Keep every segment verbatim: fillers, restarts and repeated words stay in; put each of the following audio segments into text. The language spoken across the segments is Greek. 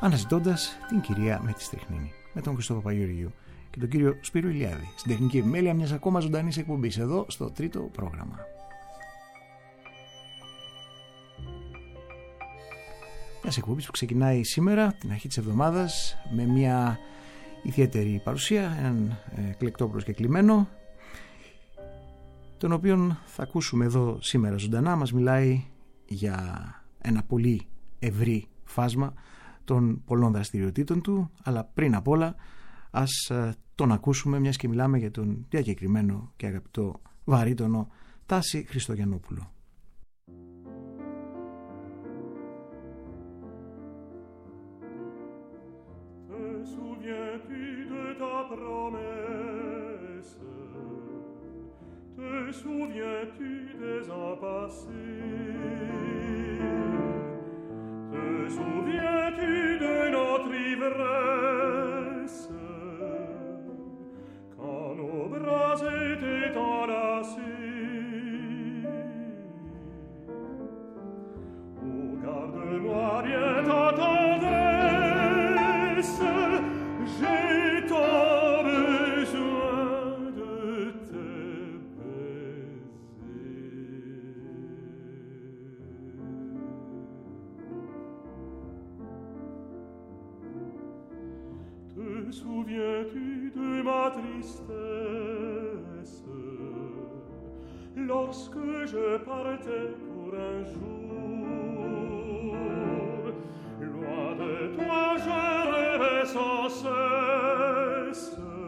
αναζητώντας την κυρία με τη στριχνίνη, με τον Χριστό Παπαγεωργίου και τον κύριο Σπύρο Ηλιάδη, στην τεχνική επιμέλεια μιας ακόμα ζωντανής εκπομπής εδώ στο τρίτο πρόγραμμα. Μιας εκπομπής που ξεκινάει σήμερα, την αρχή της εβδομάδας, με μια ιδιαίτερη παρουσία, έναν εκλεκτό προσκεκλημένο, τον οποίον θα ακούσουμε εδώ σήμερα ζωντανά. Μας μιλάει για ένα πολύ ευρύ φάσμα των πολλών δραστηριοτήτων του, αλλά πριν απ' όλα ας τον ακούσουμε, μιας και μιλάμε για τον διακεκριμένο και αγαπητό βαρύτονο Τάση Χριστογιαννόπουλο. Souviens-tu des ans passés? Te souviens-tu de notre ivresse? Quand nos bras étaient enlacés. Oh, garde-moi bien ta tendresse, j'ai tant besoin de tes Te souviens-tu de ma tristesse lorsque je partais pour un jour? Loin de toi je rêvais sans cesse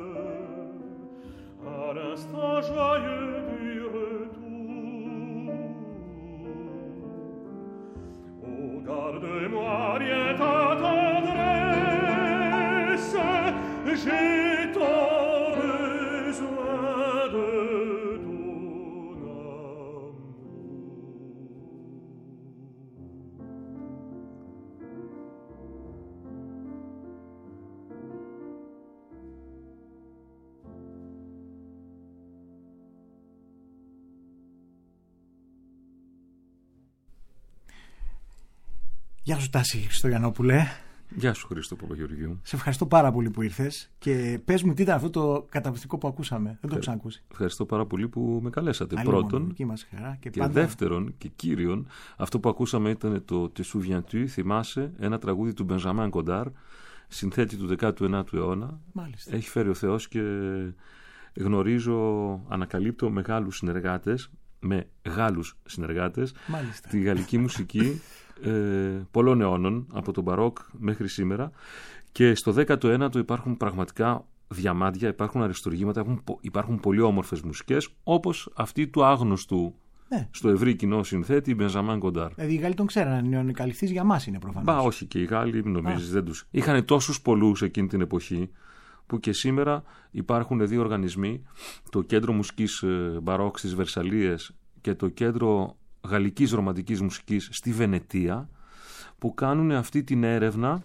à l'instant joyeux du retour. Oh, garde-moi bien ta tendresse, j'ai tant besoin de ton amour. Γεια σου Τάση Χριστογιαννόπουλε. Γεια σου Χρήστο Παπαγεωργίου. Σε ευχαριστώ πάρα πολύ που ήρθες και πες μου τι ήταν αυτό το καταπληκτικό που ακούσαμε. Δεν το έχω ξανακούσει. Ευχαριστώ πάρα πολύ που με καλέσατε. Άλλη Πρώτον μας χαρά και, και πάντα... δεύτερον και κύριον, αυτό που ακούσαμε ήταν το Te souviens-tu, θυμάσαι, ένα τραγούδι του Μπενζαμάν Κοντάρ, συνθέτη του δέκατου ένατου αιώνα. Μάλιστα. Έχει φέρει ο Θεός και γνωρίζω, ανακαλύπτω μεγάλους συνεργάτες, με Γάλλους συνεργάτες. Μάλιστα. Τη γαλλική μουσική ε, πολλών αιώνων, από τον Μπαρόκ μέχρι σήμερα, και στο δέκατο ένατο υπάρχουν πραγματικά διαμάντια, υπάρχουν αριστουργήματα, υπάρχουν, υπάρχουν πολύ όμορφες μουσικές, όπως αυτή του άγνωστου, ναι, στο ευρύ κοινό συνθέτη Μπενζαμάν Κοντάρ. Δηλαδή οι Γάλλοι τον ξέραν, είναι ο νικαλιστής για μας είναι προφανώς. Μπα, όχι, και οι Γάλλοι νομίζεις δεν τους. Είχαν τόσους πολλούς εκείνη την εποχή, που και σήμερα υπάρχουν δύο οργανισμοί, το Κέντρο Μουσικής Μπαρόκ στις Βερσαλίες και το Κέντρο Γαλλικής Ρομαντικής Μουσικής στη Βενετία, που κάνουν αυτή την έρευνα,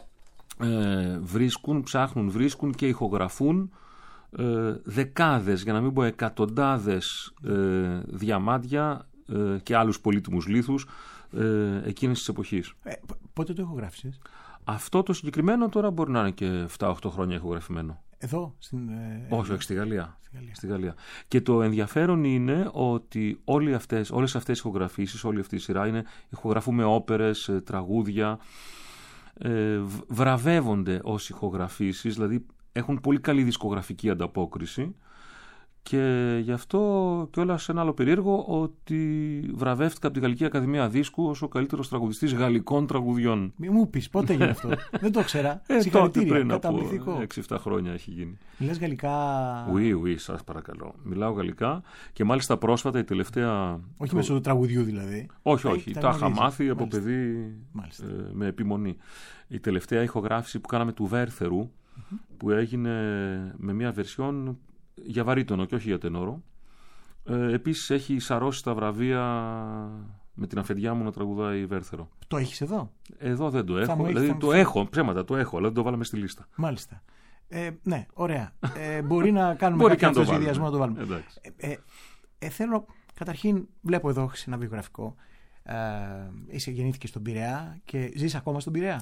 ε, βρίσκουν, ψάχνουν, βρίσκουν και ηχογραφούν ε, δεκάδες, για να μην πω εκατοντάδες ε, διαμάντια ε, και άλλους πολύτιμους λίθους ε, εκείνης της εποχής. Ε, πότε το ηχογράφησες? Αυτό το συγκεκριμένο τώρα μπορεί να είναι και επτά οχτώ χρόνια ηχογραφημένο. Εδώ, στην... Ε, όχι, όχι, στη Γαλλία. Στη Γαλλία. Στη Γαλλία. Και το ενδιαφέρον είναι ότι όλοι αυτές, όλες αυτές οι ηχογραφήσεις, όλη αυτή η σειρά είναι, ηχογραφούμε όπερες, τραγούδια, ε, βραβεύονται ως ηχογραφήσεις, δηλαδή έχουν πολύ καλή δισκογραφική ανταπόκριση, και γι' αυτό κιόλας ένα άλλο περίεργο, ότι βραβεύτηκα από τη Γαλλική Ακαδημία Δίσκου ως ο καλύτερος τραγουδιστής γαλλικών τραγουδιών. Μη μου πεις, πότε έγινε αυτό? Δεν το ξέρα. Ε, τότε πριν από έξι επτά χρόνια έχει γίνει. Μιλάς γαλλικά? Oui, oui, σας παρακαλώ. Μιλάω γαλλικά και μάλιστα πρόσφατα η τελευταία... Όχι μέσω του τραγουδιού δηλαδή. Όχι, όχι. Τα είχα μάθει από Μάλιστα. παιδί ε, με επιμονή. Η τελευταία ηχογράφηση που κάναμε του Βέρθερου, mm-hmm. που έγινε με μια βερσιόν για βαρύτονο και όχι για τενόρο. Ε, επίσης έχει σαρώσει τα βραβεία με την αφεντιά μου να τραγουδάει Βέρθερο. Το έχεις εδώ? Εδώ δεν το έχω. Έχει, Δηλαδή το μου... έχω, ψέματα το έχω, αλλά δεν το βάλαμε στη λίστα. Μάλιστα. Ε, ναι, ωραία. Ε, μπορεί να κάνουμε κάποιο σχεδιασμό να το βάλουμε. Ε, ε, ε, θέλω, καταρχήν, βλέπω εδώ ένα βιογραφικό. Ε, είσαι γεννήθηκε στον Πειραιά και ζεις ακόμα στον Πειραιά?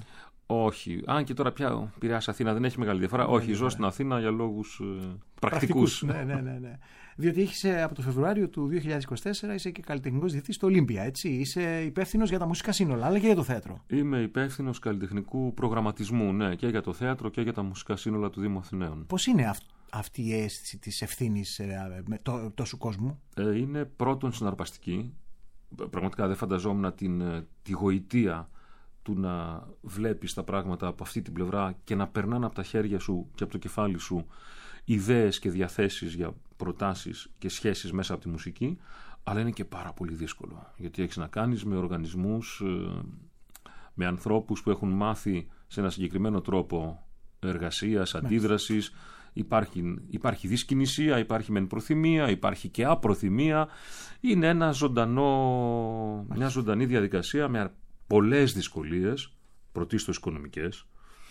Όχι. Αν και τώρα πια Πειραιάς Αθήνα δεν έχει μεγάλη διαφορά. Ναι, Όχι, ναι, ζω ναι. στην Αθήνα για λόγους ε, Πρακτικούς. πρακτικούς. Ναι, ναι, ναι, ναι. Διότι έχεις, ε, από το Φεβρουάριο του δύο χιλιάδες είκοσι τέσσερα είσαι και καλλιτεχνικός διευθυντής στο Ολύμπια, έτσι. Είσαι υπεύθυνος για τα μουσικά σύνολα, αλλά και για το θέατρο. Είμαι υπεύθυνος καλλιτεχνικού προγραμματισμού, ναι, και για το θέατρο και για τα μουσικά σύνολα του Δήμου Αθηναίων. Πώς είναι αυ- αυτή η αίσθηση της ευθύνης ε, με το, τόσου κόσμου? Ε, είναι πρώτον συναρπαστική. Πραγματικά δεν φανταζόμουν την, ε, τη γοητεία του να βλέπεις τα πράγματα από αυτή την πλευρά και να περνάνε από τα χέρια σου και από το κεφάλι σου ιδέες και διαθέσεις για προτάσεις και σχέσεις μέσα από τη μουσική, αλλά είναι και πάρα πολύ δύσκολο, γιατί έχεις να κάνεις με οργανισμούς, με ανθρώπους που έχουν μάθει σε ένα συγκεκριμένο τρόπο εργασίας, αντίδρασης. Υπάρχει, υπάρχει δυσκινησία, υπάρχει μεν προθυμία, υπάρχει και απροθυμία. Είναι ένα ζωντανό, μια ζωντανή διαδικασία με πολλές δυσκολίες, πρωτίστως οικονομικές,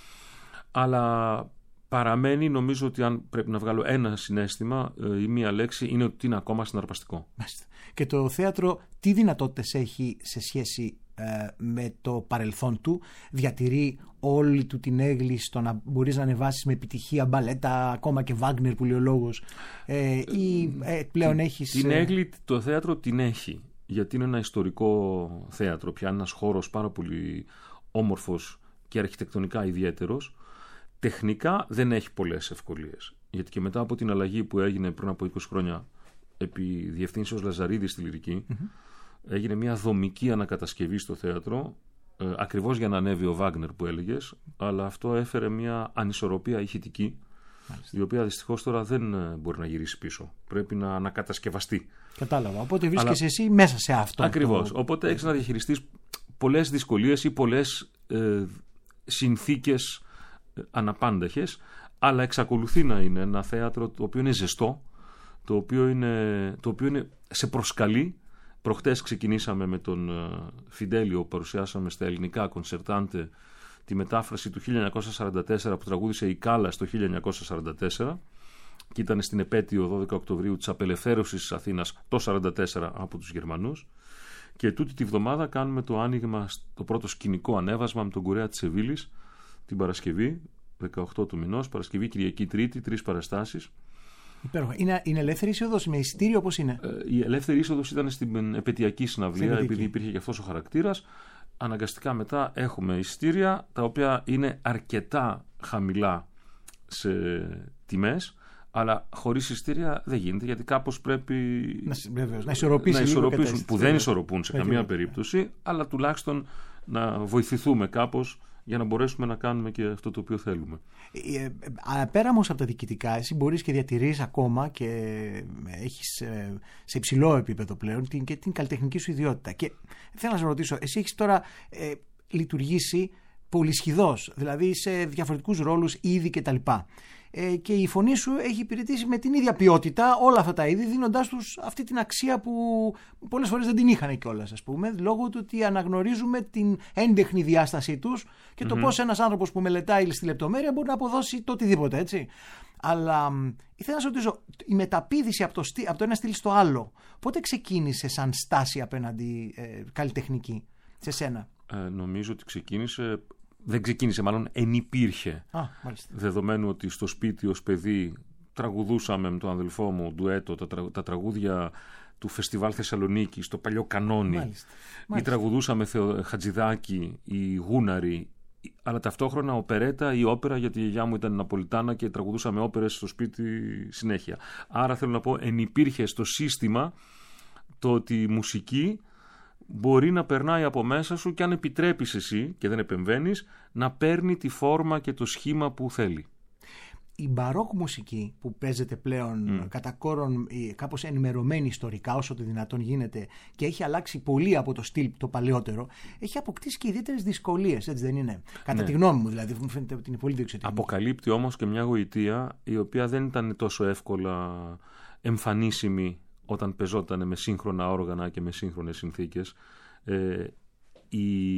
αλλά παραμένει, νομίζω ότι αν πρέπει να βγάλω ένα συναίσθημα ή μία λέξη, είναι ότι είναι ακόμα συναρπαστικό. Και το θέατρο τι δυνατότητες έχει σε σχέση ε, με το παρελθόν του? Διατηρεί όλη του την έγκλη στο να μπορείς να ανεβάσεις με επιτυχία μπαλέτα, ακόμα και Βάγνερ που λέει ο λόγος, ε, ή ε, πλέον έχεις... Την έγκλη το θέατρο την έχει, γιατί είναι ένα ιστορικό θέατρο, πια ένας χώρος πάρα πολύ όμορφος και αρχιτεκτονικά ιδιαίτερος. Τεχνικά δεν έχει πολλές ευκολίες, γιατί και μετά από την αλλαγή που έγινε πριν από είκοσι χρόνια επί διευθύνσεως Λαζαρίδη στη Λυρική, mm-hmm. έγινε μια δομική ανακατασκευή στο θέατρο, ε, ακριβώς για να ανέβει ο Βάγνερ που έλεγες, αλλά αυτό έφερε μια ανισορροπία ηχητική, Μάλιστα. η οποία δυστυχώς τώρα δεν μπορεί να γυρίσει πίσω. Πρέπει να ανακατασκευαστεί. Κατάλαβα. Οπότε βρίσκεσαι αλλά... εσύ μέσα σε αυτό. Ακριβώς. Το... Οπότε έχεις να διαχειριστείς πολλές δυσκολίες ή πολλές ε, συνθήκες αναπάνταχες, αλλά εξακολουθεί να είναι ένα θέατρο το οποίο είναι ζεστό, το οποίο, είναι, το οποίο είναι, σε προσκαλεί. Προχτές ξεκινήσαμε με τον Φιντέλιο, παρουσιάσαμε στα ελληνικά κονσερτάντε τη μετάφραση του χίλια εννιακόσια σαράντα τέσσερα που τραγούδισε η Κάλλας το χίλια εννιακόσια σαράντα τέσσερα και ήταν στην επέτειο δώδεκα Οκτωβρίου της απελευθέρωσης της Αθήνας το σαράντα τέσσερα από τους Γερμανούς. Και τούτη τη βδομάδα κάνουμε το άνοιγμα, το πρώτο σκηνικό ανέβασμα με τον Κουρέα της Σεβίλης την Παρασκευή, δεκαοκτώ του μηνός, Παρασκευή, Κυριακή, Τρίτη, τρεις παραστάσεις. Υπέροχα. Είναι, είναι ελεύθερη είσοδος με εισιτήριο, πώς είναι? Ε, η ελεύθερη είσοδος ήταν στην επαιτειακή συναυλία, Συνδετική. Επειδή υπήρχε και αυτός ο χαρακτήρας. Αναγκαστικά μετά έχουμε εισιτήρια, τα οποία είναι αρκετά χαμηλά σε τιμές, αλλά χωρίς εισιτήρια δεν γίνεται, γιατί κάπως πρέπει να, βεβαίως, να ισορροπήσει, να ισορροπήσουν, που δεν ισορροπούν σε Βέβαια. καμία περίπτωση, αλλά τουλάχιστον να βοηθηθούμε κάπως για να μπορέσουμε να κάνουμε και αυτό το οποίο θέλουμε. Ε, ε, πέρα όμως από τα διοικητικά, εσύ μπορείς και διατηρείς ακόμα και έχεις ε, σε υψηλό επίπεδο πλέον την, και την καλλιτεχνική σου ιδιότητα. Και θέλω να σε ρωτήσω, εσύ έχεις τώρα ε, λειτουργήσει πολυσχηδώς, δηλαδή σε διαφορετικούς ρόλους, είδη κτλ. Ε, και η φωνή σου έχει υπηρετήσει με την ίδια ποιότητα όλα αυτά τα είδη, δίνοντάς τους αυτή την αξία που πολλές φορές δεν την είχαν κιόλας, ας πούμε, λόγω του ότι αναγνωρίζουμε την έντεχνη διάστασή τους και το mm-hmm. πώς ένας άνθρωπος που μελετάει στη λεπτομέρεια μπορεί να αποδώσει το οτιδήποτε, έτσι. Αλλά ήθελα να σου ρωτήσω, η μεταπήδηση από το, στή, από το ένα στυλ στο άλλο, πότε ξεκίνησε σαν στάση απέναντι ε, καλλιτεχνική σε σένα? Ε, νομίζω ότι ξεκίνησε... Δεν ξεκίνησε, μάλλον ενυπήρχε. Α, μάλιστα. Δεδομένου ότι στο σπίτι ως παιδί τραγουδούσαμε με τον αδελφό μου ντουέτο τα, τρα, τα τραγούδια του Φεστιβάλ Θεσσαλονίκη, στο παλιό κανόνι. Μάλιστα. Ή Μάλιστα. τραγουδούσαμε Θεο, Χατζηδάκη, η Γούναρη, αλλά ταυτόχρονα οπερέτα ή όπερα, γιατί η γιαγιά μου ήταν Ναπολιτάνα και τραγουδούσαμε όπερες στο σπίτι συνέχεια. Άρα θέλω να πω, ενυπήρχε στο σύστημα το ότι η μουσική μπορεί να περνάει από μέσα σου και αν επιτρέπεις εσύ και δεν επεμβαίνεις, να παίρνει τη φόρμα και το σχήμα που θέλει. Η μπαρόκ μουσική που παίζεται πλέον mm. κατά κόρον κάπως ενημερωμένη ιστορικά όσο το δυνατόν γίνεται και έχει αλλάξει πολύ από το στυλ το παλαιότερο, έχει αποκτήσει και ιδιαίτερες δυσκολίες, έτσι δεν είναι? Κατά ναι. τη γνώμη μου δηλαδή, μου φαίνεται ότι είναι πολύ διεξοδική. Αποκαλύπτει όμως και μια γοητεία η οποία δεν ήταν τόσο εύκολα εμφανίσιμη όταν πεζόταν με σύγχρονα όργανα και με σύγχρονες συνθήκες. Ε, η,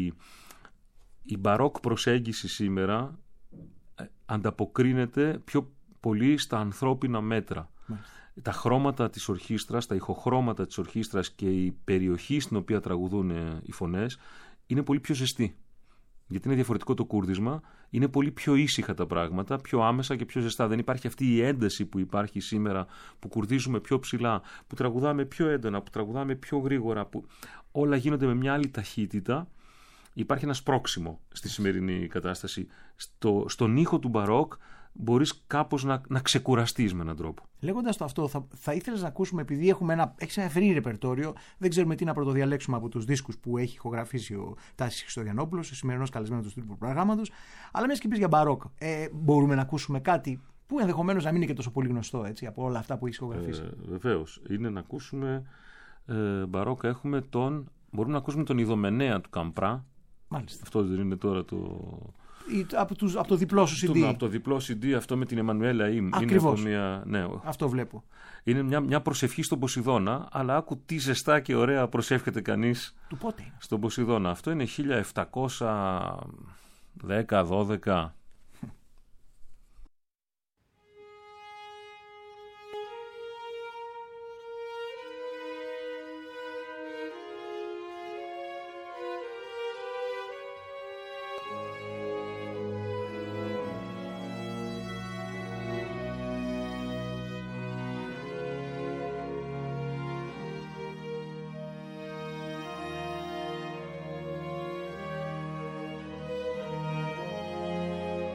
η μπαρόκ προσέγγιση σήμερα ανταποκρίνεται πιο πολύ στα ανθρώπινα μέτρα. Μάλιστα. Τα χρώματα της ορχήστρας, τα ηχοχρώματα της ορχήστρας και η περιοχή στην οποία τραγουδούν οι φωνές είναι πολύ πιο ζεστή. Γιατί είναι διαφορετικό το κούρδισμα, είναι πολύ πιο ήσυχα τα πράγματα, πιο άμεσα και πιο ζεστά. Δεν υπάρχει αυτή η ένταση που υπάρχει σήμερα, που κουρδίζουμε πιο ψηλά, που τραγουδάμε πιο έντονα, που τραγουδάμε πιο γρήγορα, που όλα γίνονται με μια άλλη ταχύτητα. Υπάρχει ένα σπρώξιμο στη σημερινή κατάσταση. Στο, στον ήχο του μπαρόκ μπορείς κάπως να, να ξεκουραστείς με έναν τρόπο. Λέγοντας το αυτό, θα, θα ήθελες να ακούσουμε, επειδή έχουμε ένα, έχεις ένα ευρύ ρεπερτόριο, δεν ξέρουμε τι να πρωτοδιαλέξουμε από τους δίσκους που έχει ηχογραφήσει ο Τάσης Χριστοδιανόπουλος, ο σημερινός καλεσμένος του στούντιο προγράμματος, αλλά μιας και πεις για μπαρόκ, ε, μπορούμε να ακούσουμε κάτι που ενδεχομένως να μην είναι και τόσο πολύ γνωστό, έτσι, από όλα αυτά που έχει ηχογραφήσει. Ε, βεβαίως. Είναι να ακούσουμε ε, μπαρόκ. Έχουμε τον, μπορούμε να ακούσουμε τον Ιδωμενέα του Καμπρά. Μάλιστα. Αυτό δεν είναι τώρα το... Από, τους, από το διπλό σου σι ντι. Από το διπλό σι ντι, αυτό με την Εμμανουέλα Ιμ. Ακριβώς. Είναι μια... ναι. Αυτό βλέπω. Είναι μια, μια προσευχή στον Ποσειδώνα, αλλά άκου τι ζεστά και ωραία προσεύχεται κανείς. Του πότε είναι? Στον Ποσειδώνα. Αυτό είναι χίλια επτακόσια δέκα δώδεκα. Thank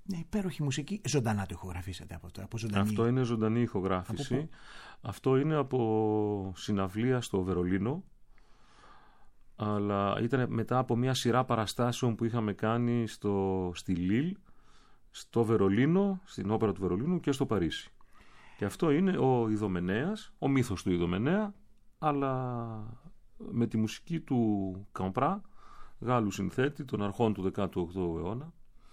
Μια υπέροχη μουσική. Ζωντανά το ηχογραφήσατε από αυτό. Από ζωντανή... Αυτό είναι ζωντανή ηχογράφηση. Από αυτό είναι από συναυλία στο Βερολίνο. Αλλά ήταν μετά από μια σειρά παραστάσεων που είχαμε κάνει στο, στη Λίλ, στο Βερολίνο, στην όπερα του Βερολίνου και στο Παρίσι. Και αυτό είναι ο Ιδωμενέας, ο μύθος του Ιδωμενέα, αλλά με τη μουσική του Καμπρά, Γάλλου συνθέτη των αρχών του δέκατου όγδοου αιώνα,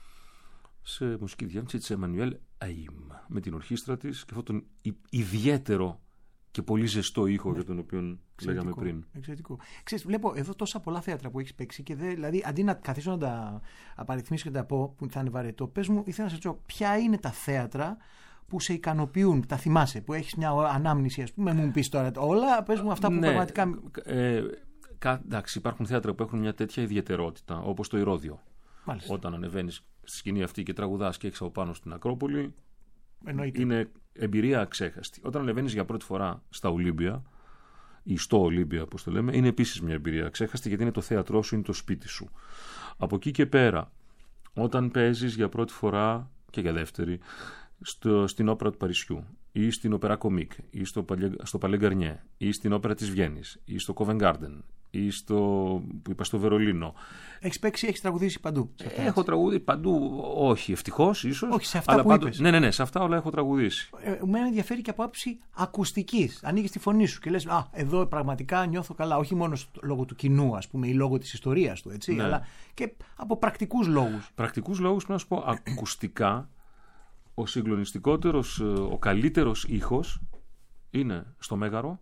σε μουσική διεύθυνση της Εμμανουέλ Αΐμ, με την ορχήστρα της και αυτόν τον ιδιαίτερο και πολύ ζεστό ήχο, ναι, για τον οποίο εξαιρετικό, λέγαμε πριν. Εξαιρετικό. Ξέρεις, βλέπω εδώ τόσα πολλά θέατρα που έχεις παίξει και δε, δηλαδή αντί να καθίσω να τα απαριθμίσω και να τα πω που θα είναι βαρετό, πες μου, ήθελα να σε ρωτήσω ποια είναι τα θέατρα που σε ικανοποιούν, τα θυμάσαι, που έχεις μια ανάμνηση, ας πούμε, μου πεις τώρα όλα, πες μου αυτά που, ναι, πραγματικά... Ε, κα, εντάξει, υπάρχουν θέατρα που έχουν μια τέτοια ιδιαιτερότητα, όπως το Ηρώδειο. Μάλιστα. Όταν ανεβαίνεις στη σκηνή αυτή και τραγουδάς και έχεις από πάνω στην Ακρόπολη, εννοείται, είναι εμπειρία αξέχαστη. Όταν ανεβαίνεις για πρώτη φορά στα Ολύμπια ή στο Ολύμπια, όπως το λέμε, είναι επίσης μια εμπειρία αξέχαστη, γιατί είναι το θέατρό σου, είναι το σπίτι σου. Από εκεί και πέρα, όταν παίζεις για πρώτη φορά και για δεύτερη στο, στην όπερα του Παρισιού ή στην Οπέρα Κομίκ ή στο, στο Παλέ Γκαρνιέ ή στην όπερα της Βιέννης ή στο Covent Garden ή στο, που είπα, στο Βερολίνο. Έχεις παίξει, έχεις τραγουδήσει παντού? Έχω τραγουδίσει παντού, όχι ευτυχώς ίσως. Όχι, σε αυτά αλλά που παντού, είπες. Ναι, ναι, ναι, σε αυτά όλα έχω τραγουδήσει. Ε, με ενδιαφέρει και από άποψη ακουστικής. Ανοίγεις τη φωνή σου και λες, α, εδώ πραγματικά νιώθω καλά. Όχι μόνο λόγω του κοινού, ας πούμε, ή λόγω της ιστορίας του, έτσι, ναι, αλλά και από πρακτικούς λόγους. Πρακτικούς λόγους, να σου πω, ακουστικά, ο συγκλονιστικότερος, ο καλύτερος ήχος είναι στο Μέγαρο.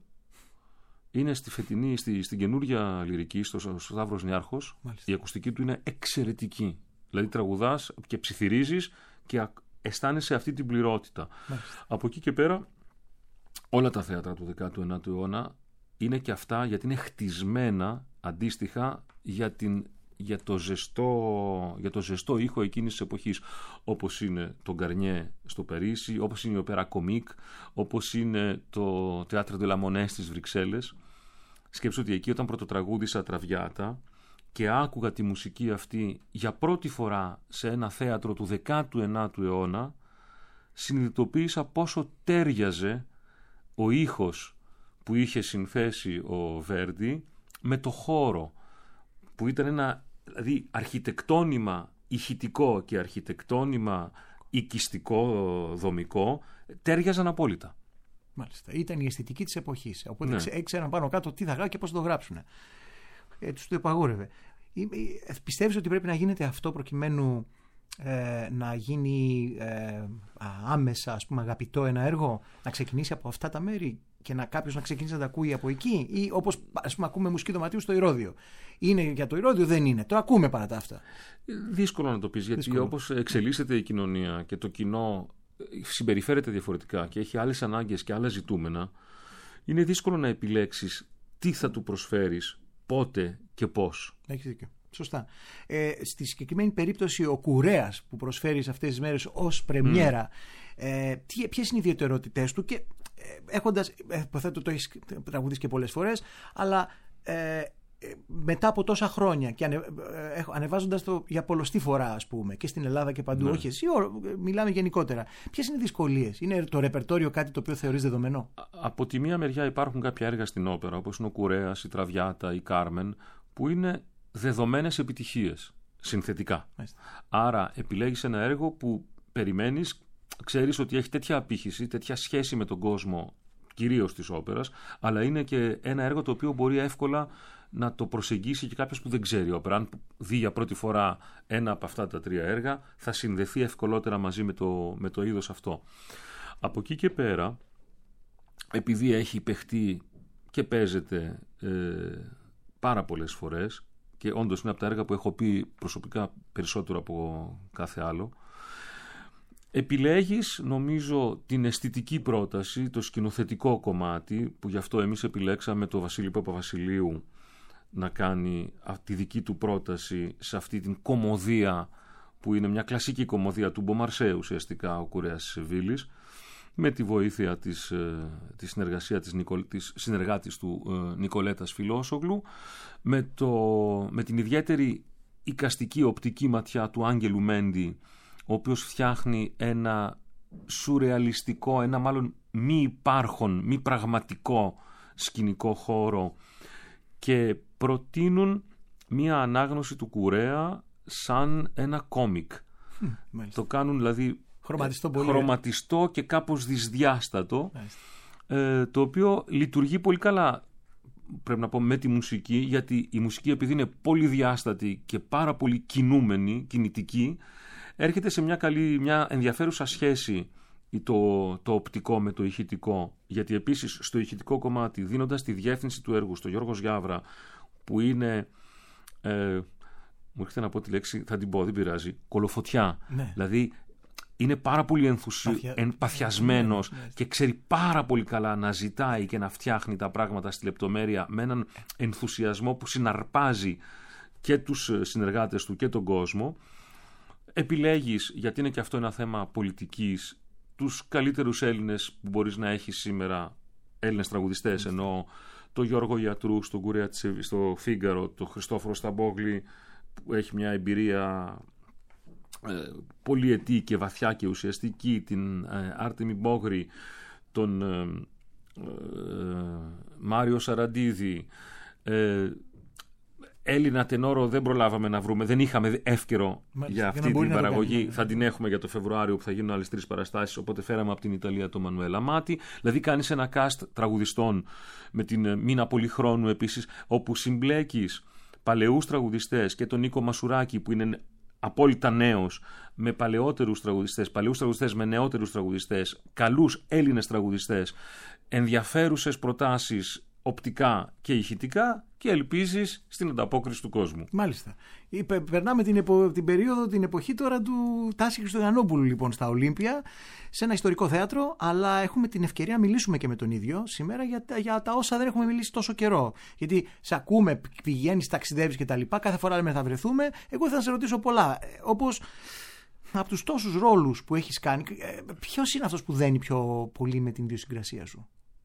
Είναι στη φετινή, στη, στην καινούρια λυρική, στο, στο Σταύρος Νιάρχος. Μάλιστα. Η ακουστική του είναι εξαιρετική. Δηλαδή τραγουδάς και ψιθυρίζεις και αισθάνεσαι αυτή την πληρότητα. Μάλιστα. Από εκεί και πέρα, όλα τα θέατρα του δέκατου ένατου αιώνα είναι και αυτά, γιατί είναι χτισμένα αντίστοιχα για, την, για, το, ζεστό, για το ζεστό ήχο εκείνης της εποχής. Όπως είναι το Γκαρνιέ στο Παρίσι, όπως είναι η Οπέρα Κομίκ, όπως είναι το Théâtre de la Monnaie στις Βρυξέλλες. Σκέψου ότι εκεί, όταν πρωτοτραγούδισα Τραβιάτα και άκουγα τη μουσική αυτή για πρώτη φορά σε ένα θέατρο του δέκατου ένατου αιώνα, συνειδητοποίησα πόσο τέριαζε ο ήχος που είχε συνθέσει ο Βέρντι με το χώρο, που ήταν ένα, δηλαδή, αρχιτεκτόνημα ηχητικό και αρχιτεκτόνημα οικιστικό, δομικό, τέριαζαν απόλυτα. Μάλιστα. Ήταν η αισθητική της εποχής. Οπότε, ναι, ήξεραν πάνω κάτω τι θα γράψουν και πώς θα το γράψουν. Ε, τους το επαγόρευε. Ε, πιστεύεις ότι πρέπει να γίνεται αυτό προκειμένου ε, να γίνει ε, άμεσα, ας πούμε, αγαπητό ένα έργο, να ξεκινήσει από αυτά τα μέρη και να κάποιος να ξεκινήσει να τα ακούει από εκεί, ή όπως, ας πούμε, ακούμε μουσική δωματίου στο Ηρώδειο? Είναι για το Ηρώδειο? Δεν είναι. Το ακούμε παρά τα αυτά. Δύσκολο να το πεις, γιατί δύσκολο. Όπως εξελίσσεται η κοινωνία και το κοινό συμπεριφέρεται διαφορετικά και έχει άλλες ανάγκες και άλλα ζητούμενα, είναι δύσκολο να επιλέξεις τι θα του προσφέρεις, πότε και πώς. Έχεις δίκιο. Σωστά. Ε, στη συγκεκριμένη περίπτωση, ο Κουρέας που προσφέρει αυτές τις μέρες ως πρεμιέρα, mm. ε, ποιες είναι οι ιδιαιτερότητές του? Και ε, έχοντας, ε, υποθέτω το έχεις τραγουδίσει και πολλές φορές, αλλά ε, μετά από τόσα χρόνια και ανε, ε, ανεβάζοντας το για πολλοστή φορά, ας πούμε, και στην Ελλάδα και παντού, ναι, όχι εσύ, ό, μιλάμε γενικότερα. Ποιες είναι οι δυσκολίες? Είναι το ρεπερτόριο κάτι το οποίο θεωρείς δεδομένο? Από τη μία μεριά υπάρχουν κάποια έργα στην όπερα, όπως είναι ο Κουρέας, η Τραβιάτα, η Κάρμεν, που είναι δεδομένες επιτυχίες συνθετικά. Μάλιστα. Άρα επιλέγεις ένα έργο που περιμένεις, ξέρεις ότι έχει τέτοια απήχηση, τέτοια σχέση με τον κόσμο, κυρίως της όπερας, αλλά είναι και ένα έργο το οποίο μπορεί εύκολα να το προσεγγίσει και κάποιος που δεν ξέρει όπερα. Αν δει για πρώτη φορά ένα από αυτά τα τρία έργα, θα συνδεθεί ευκολότερα μαζί με το, με το είδος αυτό. Από εκεί και πέρα, επειδή έχει παιχτεί και παίζεται ε, πάρα πολλές φορές, και όντως είναι από τα έργα που έχω πει προσωπικά περισσότερο από κάθε άλλο, επιλέγεις, νομίζω, την αισθητική πρόταση, το σκηνοθετικό κομμάτι, που γι' αυτό εμείς επιλέξαμε το Βασίλη Παπαβασιλείου να κάνει τη δική του πρόταση σε αυτή την κομμωδία, που είναι μια κλασική κομμωδία του Μπομαρσέ, ουσιαστικά, ο Κουρέας της Σεβίλης, με τη βοήθεια της, τη συνεργασία της, Νικολ, της συνεργάτης του ε, Νικολέτας Φιλόσογλου, με, το, με την ιδιαίτερη εικαστική οπτική ματιά του Άγγελου Μέντι, ο ο οποίος φτιάχνει ένα σουρεαλιστικό, ένα μάλλον μη υπάρχον, μη πραγματικό σκηνικό χώρο και προτείνουν μία ανάγνωση του κουρέα σαν ένα κόμικ. Mm, το κάνουν δηλαδή χρωματιστό, πολύ, χρωματιστό και κάπως δυσδιάστατο, ε, το οποίο λειτουργεί πολύ καλά, πρέπει να πω, με τη μουσική, γιατί η μουσική, επειδή είναι πολύ διάστατη και πάρα πολύ κινούμενη, κινητική, έρχεται σε μια καλή, μια ενδιαφέρουσα σχέση το, το οπτικό με το ηχητικό, γιατί επίσης στο ηχητικό κομμάτι, δίνοντας τη διεύθυνση του έργου στο Γιώργο Γιάβρα, που είναι, ε, μου έρχεται να πω τη λέξη, θα την πω, δεν πειράζει, κολοφωτιά, ναι. Δηλαδή είναι πάρα πολύ ενθουσι... Παθια... παθιασμένος, ναι, ναι, ναι. και ξέρει πάρα πολύ καλά να ζητάει και να φτιάχνει τα πράγματα στη λεπτομέρεια με έναν ενθουσιασμό που συναρπάζει και τους συνεργάτες του και τον κόσμο. Επιλέγεις, γιατί είναι και αυτό ένα θέμα πολιτικής, τους καλύτερους Έλληνες που μπορείς να έχεις σήμερα, Έλληνες τραγουδιστές, εννοώ τον Γιώργο Ιατρού στο Κουρέα στο Φίγκαρο, τον Χριστόφορο Σταμπόγλη που έχει μια εμπειρία ε, πολυετή και βαθιά και ουσιαστική, την ε, Άρτεμι Μπόγρη, τον ε, ε, Μάριο Σαραντίδη, ε, Έλληνα τενόρο δεν προλάβαμε να βρούμε, δεν είχαμε εύκαιρο. Μάλιστα, για αυτή για την παραγωγή. Κάνει, θα την έχουμε για το Φεβρουάριο που θα γίνουν άλλες τρεις παραστάσεις, οπότε φέραμε από την Ιταλία τον Μανουέλ Αμάτη. Δηλαδή κάνεις ένα cast τραγουδιστών με την Μίνα Πολυχρόνου επίσης, όπου συμπλέκεις παλαιούς τραγουδιστές και τον Νίκο Μασουράκη που είναι απόλυτα νέος, με παλαιότερους τραγουδιστές, παλαιούς τραγουδιστές με νεότερους τραγουδιστές, καλούς Έλληνες τραγουδιστές, ενδιαφέρουσες προτάσεις οπτικά και ηχητικά, και ελπίζεις στην ανταπόκριση του κόσμου. Μάλιστα. Περνάμε την, επο... την περίοδο, την εποχή τώρα του Τάση Χριστουγεννόπουλου, λοιπόν, στα Ολύμπια, σε ένα ιστορικό θέατρο, αλλά έχουμε την ευκαιρία να μιλήσουμε και με τον ίδιο σήμερα για, για τα όσα δεν έχουμε μιλήσει τόσο καιρό. Γιατί σε ακούμε, πηγαίνεις, ταξιδεύεις κτλ. Κάθε φορά λέμε θα βρεθούμε. Εγώ θα σε ρωτήσω πολλά. Όπως από τους τόσους ρόλους που έχεις κάνει, ποιος είναι αυτός που δένει πιο πολύ με την ιδιοσυγκρασία σου?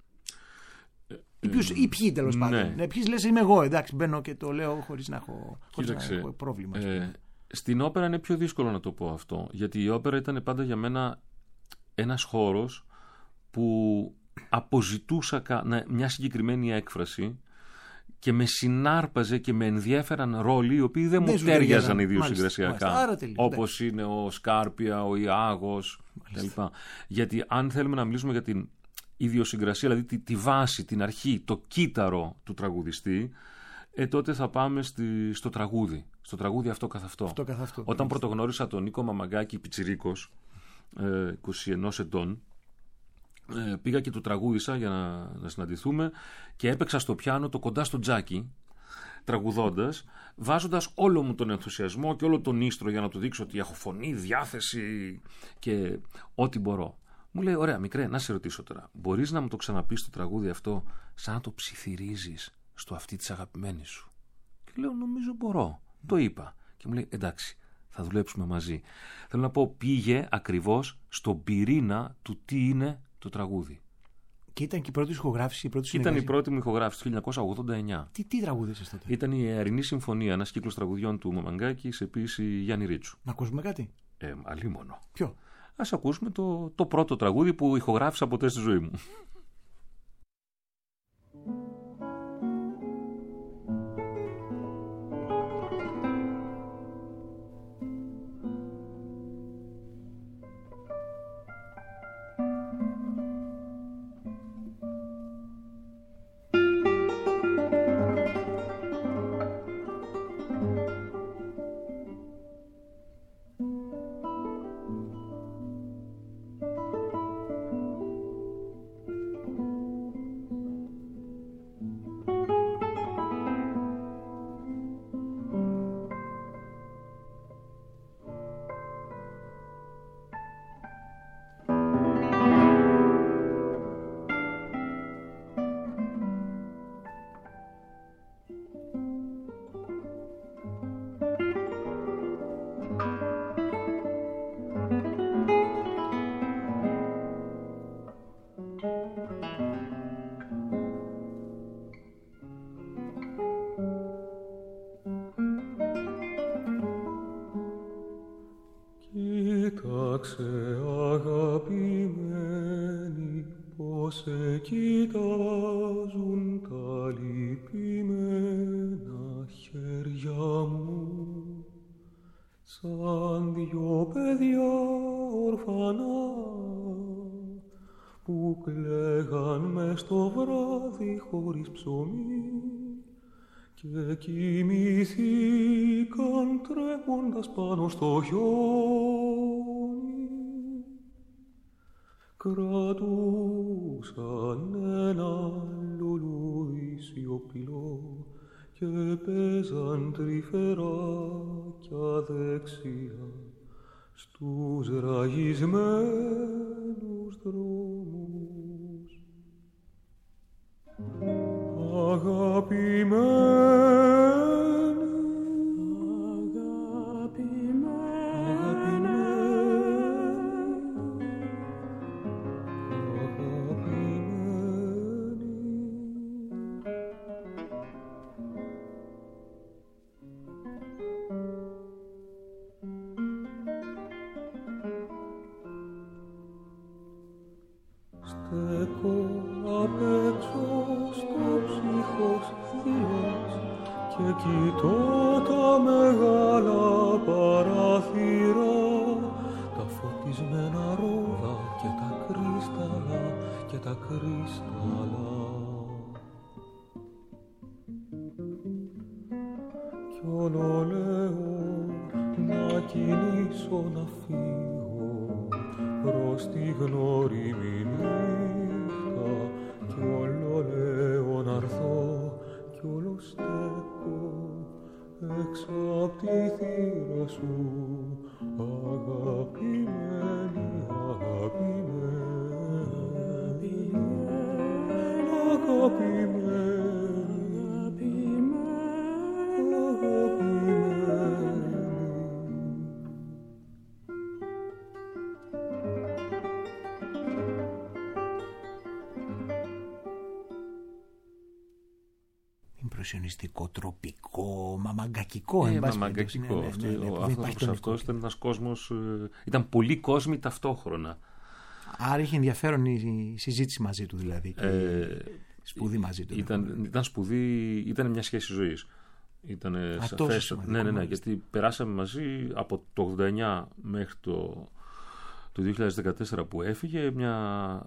Ή, ποιους, ή ποιοι, τέλος πάντων. Ναι. Ποιοι λες είμαι εγώ, εντάξει, μπαίνω και το λέω χωρίς να έχω, χωρίς να έχω πρόβλημα. Ε, στην όπερα είναι πιο δύσκολο να το πω αυτό, γιατί η όπερα ήταν πάντα για μένα ένας χώρος που αποζητούσα μια συγκεκριμένη έκφραση και με συνάρπαζε και με ενδιέφεραν ρόλοι οι οποίοι δεν, δεν μου τέριαζαν ιδιοσυγκρασιακά. Όπως είναι ο Σκάρπια, ο Ιάγος κλπ. Γιατί αν θέλουμε να μιλήσουμε για την ιδιοσυγκρασία, δηλαδή τη, τη βάση, την αρχή, το κύτταρο του τραγουδιστή, ε, τότε θα πάμε στη, στο τραγούδι. Στο τραγούδι αυτό καθ' αυτό. αυτό, καθ αυτό. Όταν πρωτογνώρισα τον Νίκο Μαμαγκάκη πιτσιρίκος, ε, είκοσι ένα ετών, ε, πήγα και του τραγούδισα για να, να συναντηθούμε και έπαιξα στο πιάνο το Κοντά στο Τζάκι, τραγουδώντας, βάζοντας όλο μου τον ενθουσιασμό και όλο τον ίστρο για να του δείξω ότι έχω φωνή, διάθεση και ό,τι μπορώ. Μου λέει, ωραία μικρέ, να σε ρωτήσω τώρα, μπορείς να μου το ξαναπείς το τραγούδι αυτό σαν να το ψιθυρίζεις στο αυτί της αγαπημένης σου? Και λέω, νομίζω μπορώ. Το είπα. Και μου λέει, εντάξει, θα δουλέψουμε μαζί. Θέλω να πω, πήγε ακριβώς στον πυρήνα του τι είναι το τραγούδι. Και ήταν και η πρώτη ηχογράφηση, η πρώτη συνεργασία. Ήταν η πρώτη μου ηχογράφηση, το χίλια εννιακόσια ογδόντα εννιά. Τι, τι τραγούδισες τότε? Ήταν η Αερινή Συμφωνία, ένας κύκλος τραγουδιών του Μαμαγκάκη σε ποίηση Γιάννη Ρίτσου. Να ακούσουμε κάτι? Ε, αλίμονο. Ποιο? Ας ακούσουμε το, το πρώτο τραγούδι που ηχογράφησα ποτέ στη ζωή μου. Κοίταξε αγαπημένη πως σε κοιτάζουν τα λυπημένα χέρια μου σαν δυο παιδιά ορφανά που κλαίγαν μες στο βράδυ χωρίς ψωμί και κοιμηθήκαν τρέμοντας πάνω στο χιόνι. Κρατούσαν ένα λουλούδι σιωπηλό και παίζαν τρυφερά κι αδεξιά στους ραγισμένους δρόμους. Αγαπημένη, στέκω απ' έξω στο ψύχος θύλος και κοιτώ τα μεγάλα παράθυρα, τα φωτισμένα ρόδα και τα κρύσταλλα και τα κρύσταλλα. Κι όλο λέω να κινήσω να φύγω προς τη γνώριμη νύχτα κι όλο λέω να'ρθώ κι όλο στέκω έξω απ' τη θύρα σου αγαπημένη, αγαπημένη, αγαπημένη. Impressionιστικό, τροπικό, μαμαγκακικό. Ε, μαμαγκακικό. Ναι, αυτό, ναι, ναι, ναι, ο άνθρωπος αυτός ήταν ένας κόσμος, ε, ήταν πολλοί κόσμοι ταυτόχρονα. Άρα είχε ενδιαφέρον η συζήτηση μαζί του δηλαδή και ε, σπουδή μαζί του. Ήταν, ήταν σπουδή, ήταν μια σχέση ζωής. Ήταν σαφές. Ναι, ναι, ναι, γιατί περάσαμε μαζί από το ογδόντα εννιά μέχρι το, το δύο χιλιάδες δεκατέσσερα που έφυγε, μια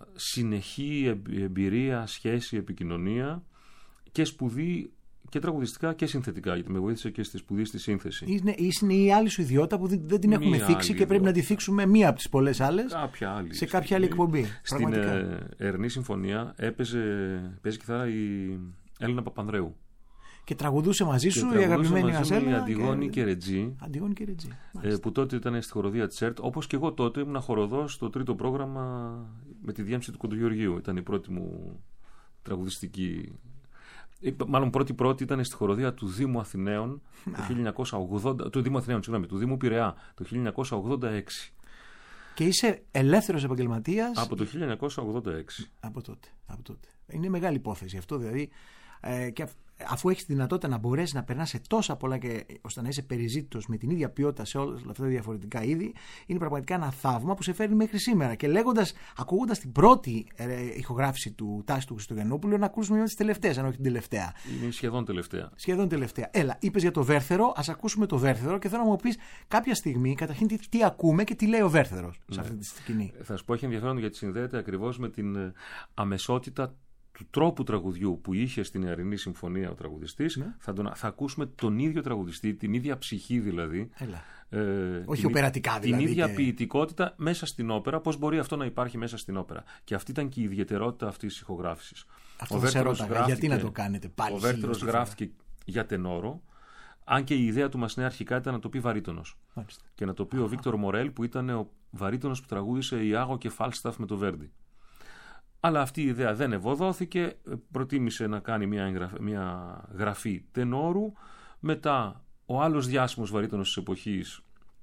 συνεχή εμπειρία, σχέση, επικοινωνία και σπουδή και τραγουδιστικά και συνθετικά, γιατί με βοήθησε και στη σπουδή στη σύνθεση. Είναι, είναι η άλλη σου ιδιότητα που δεν την έχουμε θίξει και πρέπει να τη θίξουμε μία από τις πολλές άλλες άλλη, σε κάποια άλλη εκπομπή. Στην ε, Ερνή Συμφωνία έπαιζε, παίζει κιθάρα η Έλληνα Παπανδρέου. Και τραγουδούσε μαζί σου η αγαπημένη μας Έλληνα. Η Αντιγόνη και Ρετζή. Αντιγόνη και Ρετζή. Ε, που τότε ήταν στη χοροδία Τσέρτ, όπως και εγώ τότε ήμουν χοροδός στο τρίτο πρόγραμμα με τη διάμεση του Κοντογεωργίου. Ήταν η πρώτη μου τραγουδιστική. Μάλλον πρώτη-πρώτη ήταν στη χοροδία του Δήμου Αθηναίων το χίλια εννιακόσια ογδόντα, του Δήμου Αθηναίων, συγγνώμη, του Δήμου Πειραιά το χίλια εννιακόσια ογδόντα έξι. Και είσαι ελεύθερος επαγγελματίας. Από το χίλια εννιακόσια ογδόντα έξι. Από τότε, από τότε. Είναι μεγάλη υπόθεση αυτό, δηλαδή. Ε, και αφού έχεις τη δυνατότητα να μπορέσεις να περνάς σε τόσα πολλά και ώστε να είσαι περιζήτητος με την ίδια ποιότητα σε όλα αυτά τα διαφορετικά είδη, είναι πραγματικά ένα θαύμα που σε φέρνει μέχρι σήμερα. Και λέγοντας, ακούγοντας την πρώτη ε, ηχογράφηση του Τάση του Χριστουγεννόπουλου, να ακούσουμε μια από τις τελευταίες, αν όχι την τελευταία. Είναι σχεδόν τελευταία. Σχεδόν τελευταία. Έλα, είπες για το Βέρθερο, ας ακούσουμε το Βέρθερο και θέλω να μου πεις κάποια στιγμή, καταρχήν, τι, τι ακούμε και τι λέει ο Βέρθερος σε αυτή τη σκηνή. Θα σου πω, έχει ενδιαφέρον γιατί συνδέεται ακριβώς με την αμεσότητα του τρόπου τραγουδιού που είχε στην Ιαρινή Συμφωνία ο τραγουδιστής. Ναι. Θα, τον, θα ακούσουμε τον ίδιο τραγουδιστή, την ίδια ψυχή δηλαδή. Ε, Όχι την, οπερατικά δηλαδή. Την ίδια και... ποιητικότητα μέσα στην όπερα. Πώς μπορεί αυτό να υπάρχει μέσα στην όπερα. Και αυτή ήταν και η ιδιαιτερότητα αυτής της ηχογράφησης. Αυτό θα σε ρώταγα, γιατί να το κάνετε πάλι. Ο Βέρθερος γράφτηκε για τενόρο. Αν και η ιδέα του Μασνέ αρχικά ήταν να το πει βαρύτονος. Μάλιστα. Και να το πει Α. ο Βίκτορ Μορέλ, που ήταν ο βαρύτονος που τραγούδισε Ιάγο και Φάλσταφ με το Βέρντι. Αλλά αυτή η ιδέα δεν ευωδόθηκε, προτίμησε να κάνει μια, εγγραφή, μια γραφή τενόρου. Μετά ο άλλος διάσημος βαρύτονος της εποχής,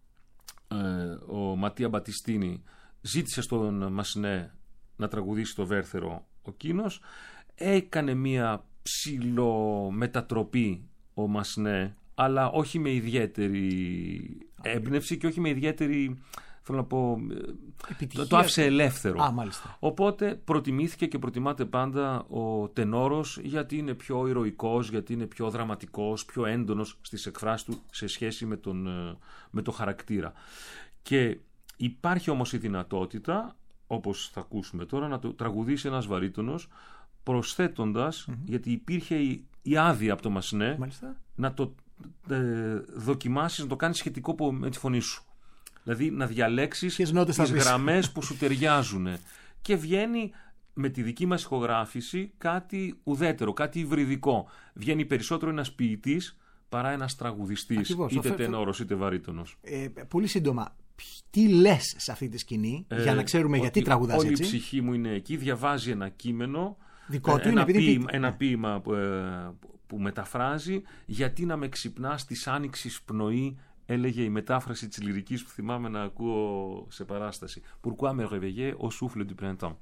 ε, ο Ματία Μπατιστίνη, ζήτησε στον Μασνέ να τραγουδήσει το Βέρθερο ο Κίνος. Έκανε μια ψιλομετατροπή ο Μασνέ, αλλά όχι με ιδιαίτερη έμπνευση και όχι με ιδιαίτερη, θέλω να πω, Επιτυχία. το άφησε ελεύθερο. Α, μάλιστα. Οπότε προτιμήθηκε και προτιμάται πάντα ο τενόρος, γιατί είναι πιο ηρωικός, γιατί είναι πιο δραματικός, πιο έντονος στις εκφράσεις του σε σχέση με τον, με το χαρακτήρα. Και υπάρχει όμως η δυνατότητα, όπως θα ακούσουμε τώρα, να το τραγουδήσει ένας βαρύτονος, προσθέτοντας, mm-hmm. γιατί υπήρχε η, η άδεια από το Μασνέ, μάλιστα, να το ε, δοκιμάσεις, να το κάνεις σχετικό με τη φωνή σου. Δηλαδή να διαλέξεις τις γραμμές που σου ταιριάζουν. Και βγαίνει με τη δική μας ηχογράφηση κάτι ουδέτερο, κάτι υβριδικό. Βγαίνει περισσότερο ένας ποιητής παρά ένας τραγουδιστής. Ακριβώς, είτε αυτό, τενόρος είτε βαρύτονος. Ε, πολύ σύντομα, τι λες σε αυτή τη σκηνή, ε, για να ξέρουμε γιατί τραγουδάς όλη έτσι? Όλη η ψυχή μου είναι εκεί, διαβάζει ένα κείμενο, δικό του, ένα, είναι, ποίημα, ένα ποίημα που, ε, που μεταφράζει, γιατί να με ξυπνάς της άνοιξης πνοή, έλεγε η μετάφραση της λυρικής που θυμάμαι να ακούω σε παράσταση. Pourquoi me réveiller au souffle du printemps.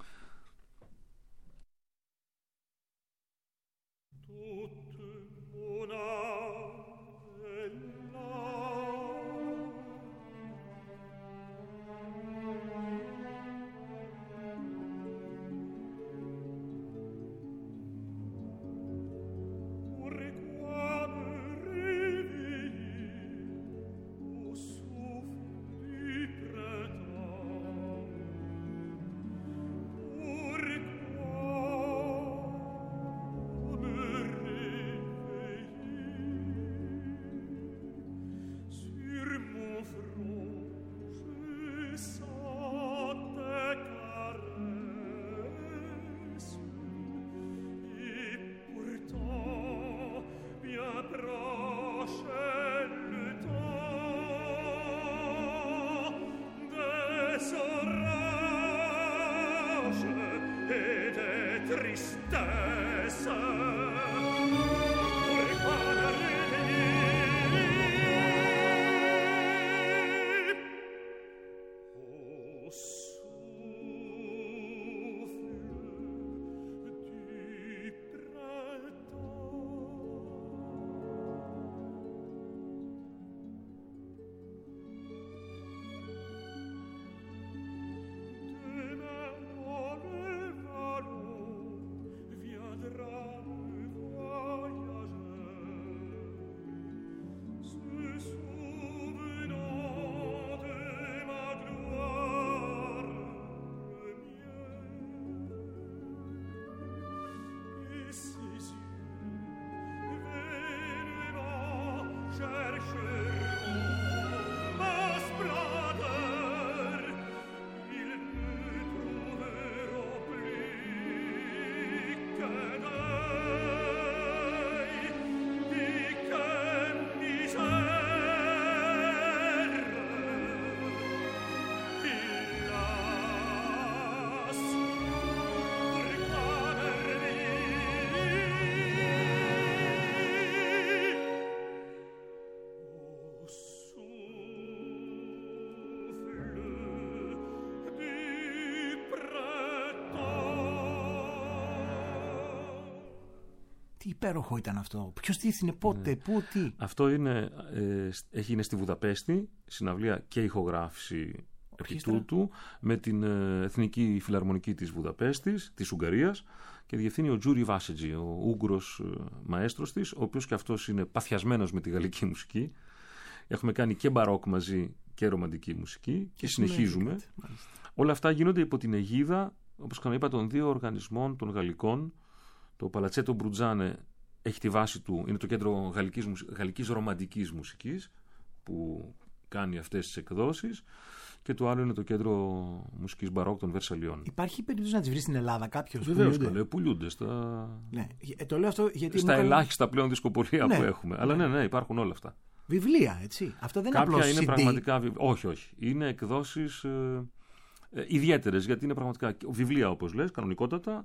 Τι υπέροχο ήταν αυτό. Ποιος τίθινε, πότε, ναι. πού, τι. Αυτό είναι, ε, έχει, είναι στη Βουδαπέστη, συναυλία και ηχογράφηση επί τούτου, με την ε, Εθνική Φιλαρμονική της Βουδαπέστης, της Ουγγαρίας, και διευθύνει ο Τζούρι Βάσετζι, ο Ούγγρος ε, μαέστρος της, ο οποίος και αυτός είναι παθιασμένος με τη γαλλική μουσική. Έχουμε κάνει και μπαρόκ μαζί και ρομαντική μουσική και, και συνεχίζουμε. Όλα αυτά γίνονται υπό την αιγίδα, όπως ξαναείπα, των δύο οργανισμών των γαλλικών. Το Παλατσέτο Μπρουτζάνε έχει τη βάση του, είναι το κέντρο γαλλικής, γαλλικής ρομαντικής μουσικής που κάνει αυτές τις εκδόσεις, και το άλλο είναι το κέντρο μουσικής μπαρόκ των Βερσαλιών. Υπάρχει περίπτωση να τις βρει στην Ελλάδα κάποιος? Βεβαίως, καλέ, πουλούνται στα, ναι. το λέω αυτό γιατί στα ελάχιστα πλέον δισκοπολία ναι. που έχουμε. Αλλά ναι, ναι, υπάρχουν όλα αυτά. Βιβλία, έτσι. Αυτό δεν Κάποια είναι απλώς είναι σι ντι. Πραγματικά βιβλία. Όχι, όχι. Είναι εκδόσεις ε, ε, ιδιαίτερες, γιατί είναι πραγματικά βιβλία, όπως λες, κανονικότατα,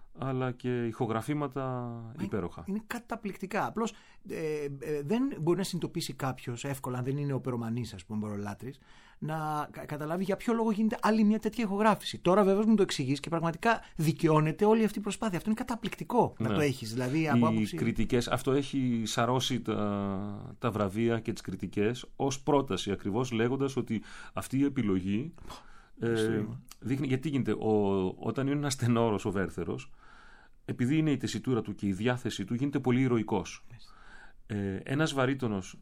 αλλά και ηχογραφήματα υπέροχα. Είναι καταπληκτικά. Απλώς ε, ε, δεν μπορεί να συνειδητοποιήσει κάποιος εύκολα, αν δεν είναι οπερομανής, ας πούμε, μπορολάτρης, να καταλάβει για ποιο λόγο γίνεται άλλη μια τέτοια ηχογράφηση. Τώρα βέβαια μου το εξηγείς και πραγματικά δικαιώνεται όλη αυτή η προσπάθεια. Αυτό είναι καταπληκτικό ναι. να το έχεις. Δηλαδή, από Οι άποψη... κριτικές, αυτό έχει σαρώσει τα, τα βραβεία και τις κριτικές ως πρόταση, ακριβώς λέγοντας ότι αυτή η επιλογή ε, δείχνει γιατί γίνεται. Ο, όταν είναι ένας τενόρος ο Βέρθερος, επειδή είναι η τεσιτούρα του και η διάθεσή του, γίνεται πολύ ηρωικός. Ε, ένας βαρύτονος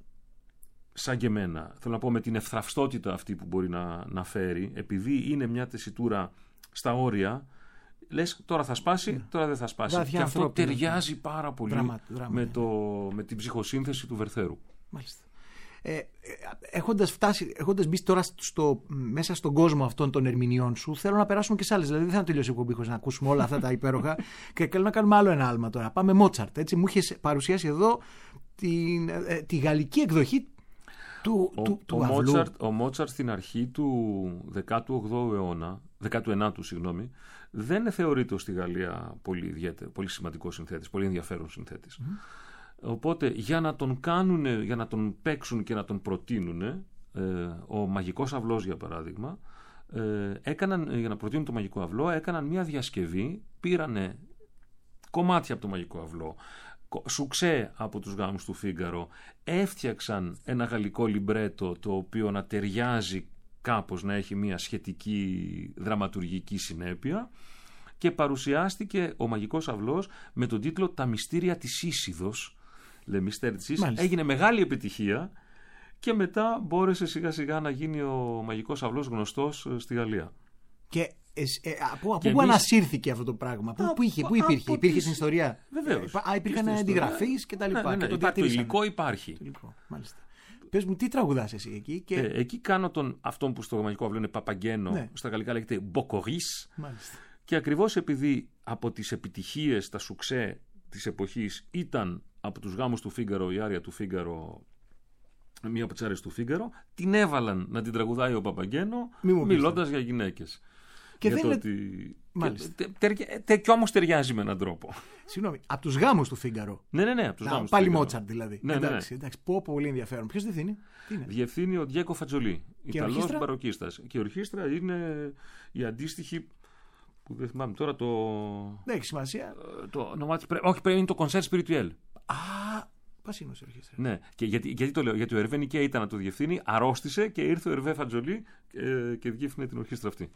σαν και εμένα, θέλω να πω με την ευθραυστότητα αυτή που μπορεί να, να φέρει, επειδή είναι μια τεσιτούρα στα όρια, λες τώρα θα σπάσει, yeah. τώρα δεν θα σπάσει. Βάθια και αυτό ανθρώπινο. ταιριάζει πάρα πολύ δράμα, δράμα, με, ναι. το, με την ψυχοσύνθεση του Βερθέρου. Μάλιστα. Ε, έχοντας φτάσει, έχοντας μπει τώρα στο, μέσα στον κόσμο αυτών των ερμηνειών σου, θέλω να περάσουμε και σε άλλες. Δηλαδή δεν θα τελειώσει η εκπομπή χωρίς να ακούσουμε όλα αυτά τα υπέροχα. Και θέλω να κάνουμε άλλο ένα άλμα τώρα. Πάμε Μότσαρτ. Έτσι, μου είχες παρουσιάσει εδώ τη, ε, τη γαλλική εκδοχή του, ο, του, του ο, αυλού. Μότσαρτ, ο Μότσαρτ στην αρχή του δέκατου όγδοου αιώνα, δέκατου ενάτου συγγνώμη, δεν θεωρείται στη Γαλλία πολύ ιδιαίτερο, πολύ σημαντικό συνθέτης, πολύ ενδιαφέρον συνθέτης. Mm. Οπότε για να τον κάνουν, για να τον παίξουν και να τον προτείνουν, ε, ο Μαγικός Αυλός για παράδειγμα, ε, έκαναν, για να προτείνουν το Μαγικό Αυλό, έκαναν μια διασκευή, πήρανε κομμάτια από το Μαγικό Αυλό, σουξέ από τους γάμους του Φίγκαρο, έφτιαξαν ένα γαλλικό λιμπρέτο το οποίο να ταιριάζει κάπως, να έχει μια σχετική δραματουργική συνέπεια, και παρουσιάστηκε ο Μαγικός Αυλός με τον τίτλο «Τα μυστήρια της Ίσιδος». Le Mystère της Ίσιδος. Έγινε μεγάλη επιτυχία και μετά μπόρεσε σιγά σιγά να γίνει ο Μαγικός Αυλός γνωστός στη Γαλλία. Και ε, ε, από, από πού εμείς... ανασύρθηκε αυτό το πράγμα, πού, πού, είχε, πού υπήρχε, υπήρχε τις... στην ιστορία. Βεβαίως. Α, υπήρχαν αντιγραφείς και τα λοιπά. Ναι, ναι, ναι, και το, υπάρχει, το υλικό υπάρχει. Το υλικό, μάλιστα. Πες μου, τι τραγουδάς εσύ εκεί. Και... Ε, εκεί κάνω τον, αυτόν που στο Μαγικό Αυλό είναι Παπαγγένο, ναι. Στα γαλλικά λέγεται Μποκορίς. Και ακριβώς επειδή από τις επιτυχίες, τα σουξέ της εποχής ήταν από τους γάμους του Φίγκαρο, η άρια του Φίγκαρο, μία από τις άρειες του Φίγκαρο, την έβαλαν να την τραγουδάει ο Παπαγγένο, μιλώντας για γυναίκες. Και για δεν το είναι... ότι... Μάλιστα. Και, τε, τε, τε, και όμως ταιριάζει με έναν τρόπο. Συγγνώμη, από τους γάμους του Φίγκαρο. Ναι, ναι, ναι, από τους Να, γάμους πάλι του Φίγκαρο. Μότσαρτ δηλαδή. Ναι, εντάξει, ναι. εντάξει, πω, πω, πολύ ενδιαφέρον. Ποιος διευθύνει? Διευθύνει ο Ντιέκο Φατζολί, Ιταλός η μπαροκίστας. Και η ορχήστρα είναι η αντίστοιχη, που δεν θυμάμαι τώρα το... Δεν έχει σημασία. Το ονομά της, όχι, πρέπει είναι το Concert Spirituel. Α, πασίνος η ορχήστρα. Ναι, και γιατί, γιατί το λέω, γιατί ο Ερβέ Νικέ ήταν να το διευθύνει, αρρώστησε και ήρθε ο Ερβέ Φατζολί και, και διεύθυνε την ορχήστρα αυτή.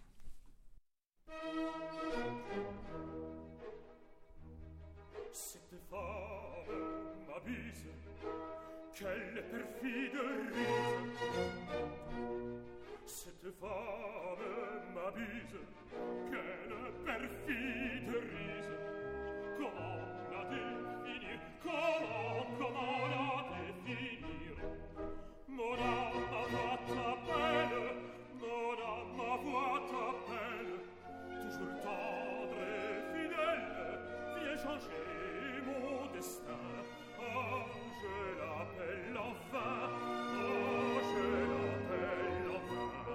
Quelle perfide rise, cette femme m'abuse, quelle perfide rise, comment la définir, comment, comment la définir, mon âme ma voix t'appelle, mon âme ma voix t'appelle, toujours tendre et fidèle, viens changer mon destin. Oh, je l'appelle enfin, oh, je l'appelle enfin.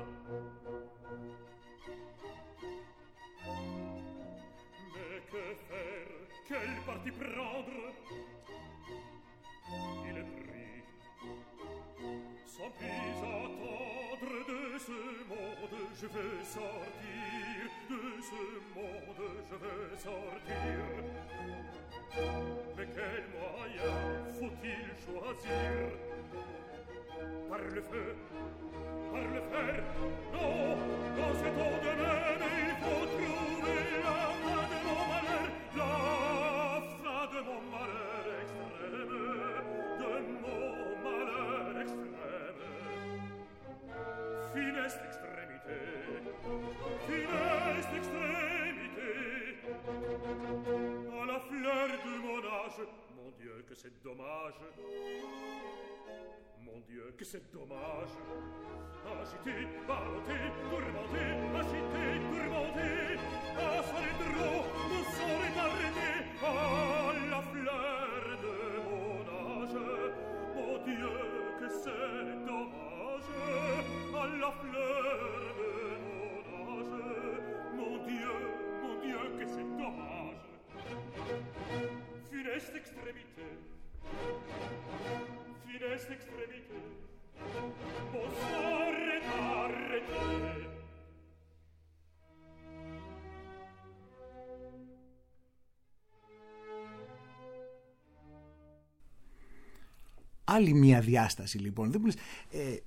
Mais que faire, quel parti prendre? Il est pris, sans plus attendre de ce monde, je veux sortir, de ce monde, je veux sortir. Mais quel moyen faut-il choisir? Par le feu, par le fer, non, dans cet eau de même, il faut trouver la fin de mon malheur, la fin de mon malheur extrême, de mon malheur extrême. Funeste extrémité, funeste extrémité, à la fleur de mon âge, mon Dieu que c'est dommage, mon Dieu que c'est dommage, agité, ballotté, tourmenté, agité, tourmenté, à son trop, nous sommes retardés, à la fleur de mon âge, mon Dieu que c'est dommage, à la fleur de mon âge, mon Dieu, mon Dieu que c'est dommage. questa extremità posso arredare te. Άλλη μία διάσταση λοιπόν. Δεν μου λες, ε,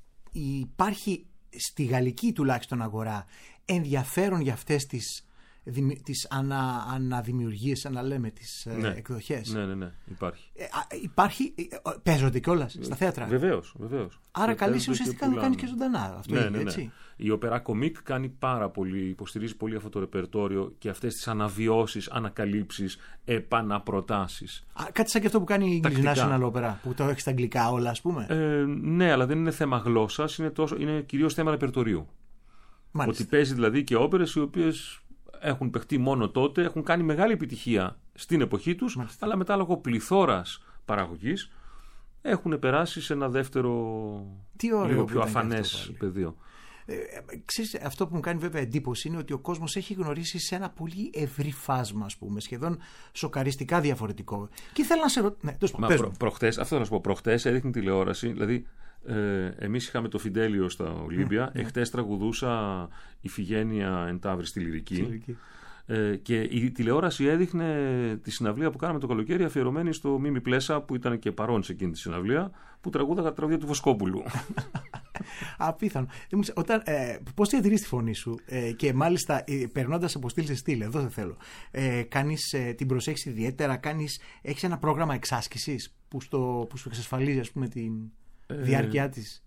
υπάρχει στη γαλλική τουλάχιστον αγορά ενδιαφέρον για αυτές τις, τις ανα, αναδημιουργίες, αναλέμε τις ναι. εκδοχές. Ναι, ναι, ναι, υπάρχει. Ε, υπάρχει, παίζονται κιόλας στα θέατρα. Βεβαίως, βεβαίως. Άρα καλής ουσιαστικά το κάνει και ζωντανά. Αυτό ναι, είναι, ναι, ναι. έτσι. Η Οπερά Κομίκ κάνει πάρα πολύ, υποστηρίζει πολύ αυτό το ρεπερτόριο και αυτές τις αναβιώσεις, ανακαλύψεις, επαναπροτάσεις. Α, κάτι σαν και αυτό που κάνει η English National Opera, που το έχει στα αγγλικά όλα, ας πούμε. Ε, ναι, αλλά δεν είναι θέμα γλώσσας, είναι, τόσο, είναι κυρίως θέμα ρεπερτορίου. Μάλιστα. Ότι παίζει δηλαδή και όπερες οι οποίες έχουν παιχτεί μόνο τότε, έχουν κάνει μεγάλη επιτυχία στην εποχή τους, μάλιστα, αλλά μετά λόγω πληθώρας παραγωγής έχουν περάσει σε ένα δεύτερο, λίγο πιο αφανές πεδίο. Ε, ξέρεις, αυτό που μου κάνει βέβαια εντύπωση είναι ότι ο κόσμος έχει γνωρίσει σε ένα πολύ ευρύ φάσμα, ας πούμε, σχεδόν σοκαριστικά διαφορετικό. Και ήθελα να σε ρωτήσω. Ναι, προ, προχτές, αυτό να σου πω, προχτές έδειχνε τηλεόραση, δηλαδή ε, εμείς είχαμε το Φιντέλιο στα Ολύμπια, mm, εχθές yeah. τραγουδούσα Ιφηγένεια εν Ταύρη στη Λυρική. Λυρική. Ε, και η τηλεόραση έδειχνε τη συναυλία που κάναμε το καλοκαίρι αφιερωμένη στο Μίμη Πλέσα, που ήταν και παρόν σε εκείνη τη συναυλία, που τραγούδαγα τα τραγούδια του Βοσκόπουλου. Απίθανο. Ε, πώς διατηρείς τη φωνή σου ε, και μάλιστα ε, περνώντας από στυλ σε στυλ, εδώ δεν θέλω, ε, κάνεις, ε, την προσέχεις ιδιαίτερα, κάνεις, έχεις ένα πρόγραμμα εξάσκησης που, στο, που σου εξασφαλίζει, ας πούμε, τη ε, διάρκεια της?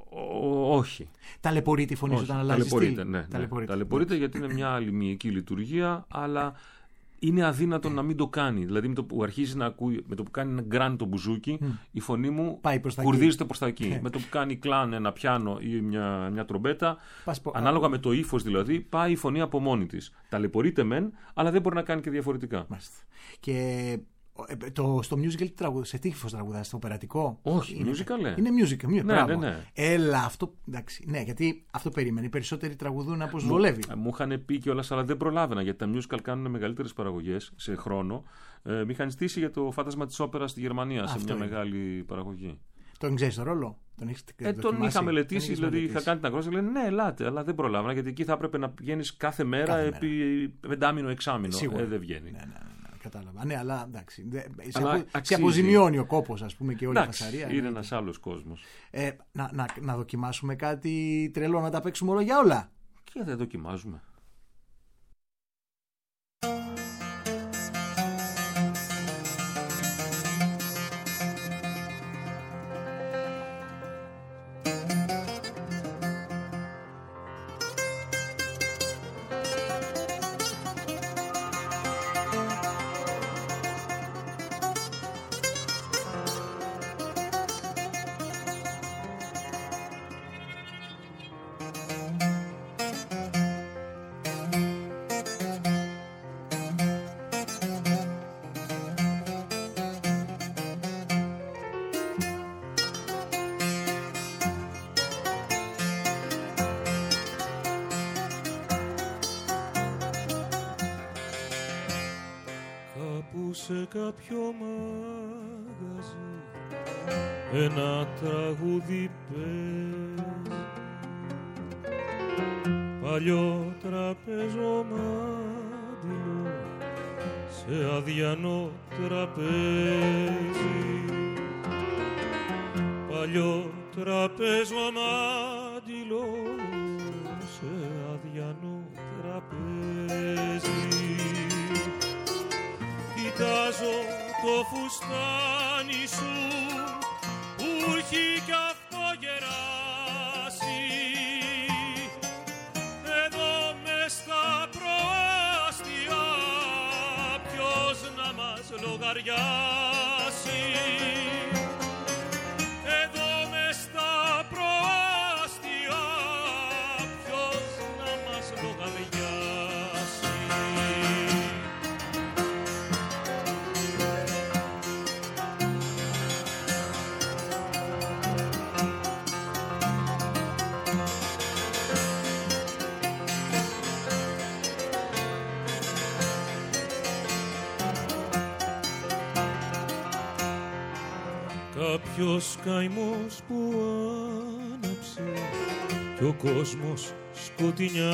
Ό, όχι. Ταλαιπωρεί τη φωνή σου όταν αλλάζει στυλ? Ναι, ναι. Ταλαιπωρείται, ταλαιπωρείται γιατί είναι μια αλλημιακή λειτουργία, αλλά είναι αδύνατο να μην το κάνει. Δηλαδή με το που αρχίζει να ακούει, με το που κάνει ένα γκραν το μπουζούκι, mm. η φωνή μου κουρδίζεται προς τα εκεί. Με το που κάνει κλάν ένα πιάνο ή μια, μια τρομπέτα, Πασπο... ανάλογα με το ύφος δηλαδή, πάει η φωνή από μόνη της. Ταλαιπωρείται μεν, αλλά δεν μπορεί να κάνει και διαφορετικά. Μάλιστα. Και το, στο musical τραγουδά, σε τι ύφος τραγουδάς, στο οπερατικό? Όχι, είναι, musical, ναι. Είναι musical, musical, ναι, ναι, ναι. Έλα, αυτό, εντάξει, ναι, γιατί αυτό περίμενε. Οι περισσότεροι τραγουδούν όπως μου, βολεύει. Μου είχαν πει κιόλας, αλλά δεν προλάβαινα, γιατί τα musical κάνουν μεγαλύτερες παραγωγές σε χρόνο. Ε, με είχαν στήσει για το φάντασμα της όπερας στη Γερμανία, αυτό σε μια είναι. μεγάλη παραγωγή. Τον ξέρεις το ρόλο? Τον, έχεις ε, τον είχα μελετήσει, δηλαδή μελετήσει. Είχα κάνει την ακρόαση και λένε ναι, ελάτε, αλλά δεν προλάβαινα, γιατί εκεί θα έπρεπε να πηγαίνεις κάθε μέρα κάθε επί πεντάμινο, εξάμηνο. Ε, δεν βγαίνει. Ναι, ναι, ναι. Κατάλαβα. Ναι, αλλά εντάξει. Σε, απο... σε αποζημιώνει ο κόπος, ας πούμε, και όλη η φασαρία. Είναι ένας άλλος κόσμος. Ε, να, να, να δοκιμάσουμε κάτι τρελό, να τα παίξουμε όλο για όλα. Και δεν δοκιμάζουμε. Σε κάποιο μαγαζί ένα τραγούδι παίζει, παλιό τραπέζο μάντιλο σε αδιανό τραπέζι, παλιό τραπέζο μάντιλο σε αδιανό τραπέζι. Κοιτάζω το φουστάνι σου που έχει κι αυτό γεράσει, εδώ μες στα προάστια ποιος να μας λογαριάσει, εδώ μες στα προάστια ποιος να μας λογαριάσει. ποιος καημός που άναψε κι ο κόσμος σκοτεινιάζει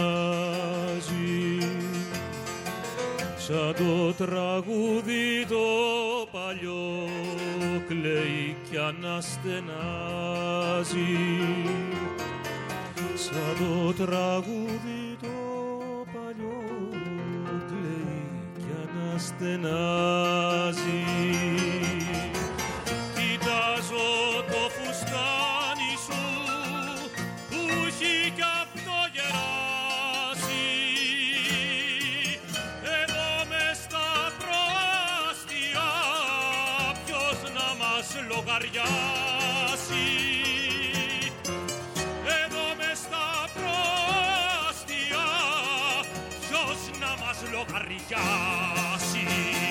σαν το τραγούδι το παλιό κλαίει κι αναστενάζει σαν το τραγούδι το παλιό κλαίει κι αναστενάζει. Κοιτάζω το φουστάνι σου που έχει κι αυτό γεράσει εδώ μες στα προάστια ποιος να μας λογαριάσει. Εδώ μες στα προάστια ποιος να μας λογαριάσει.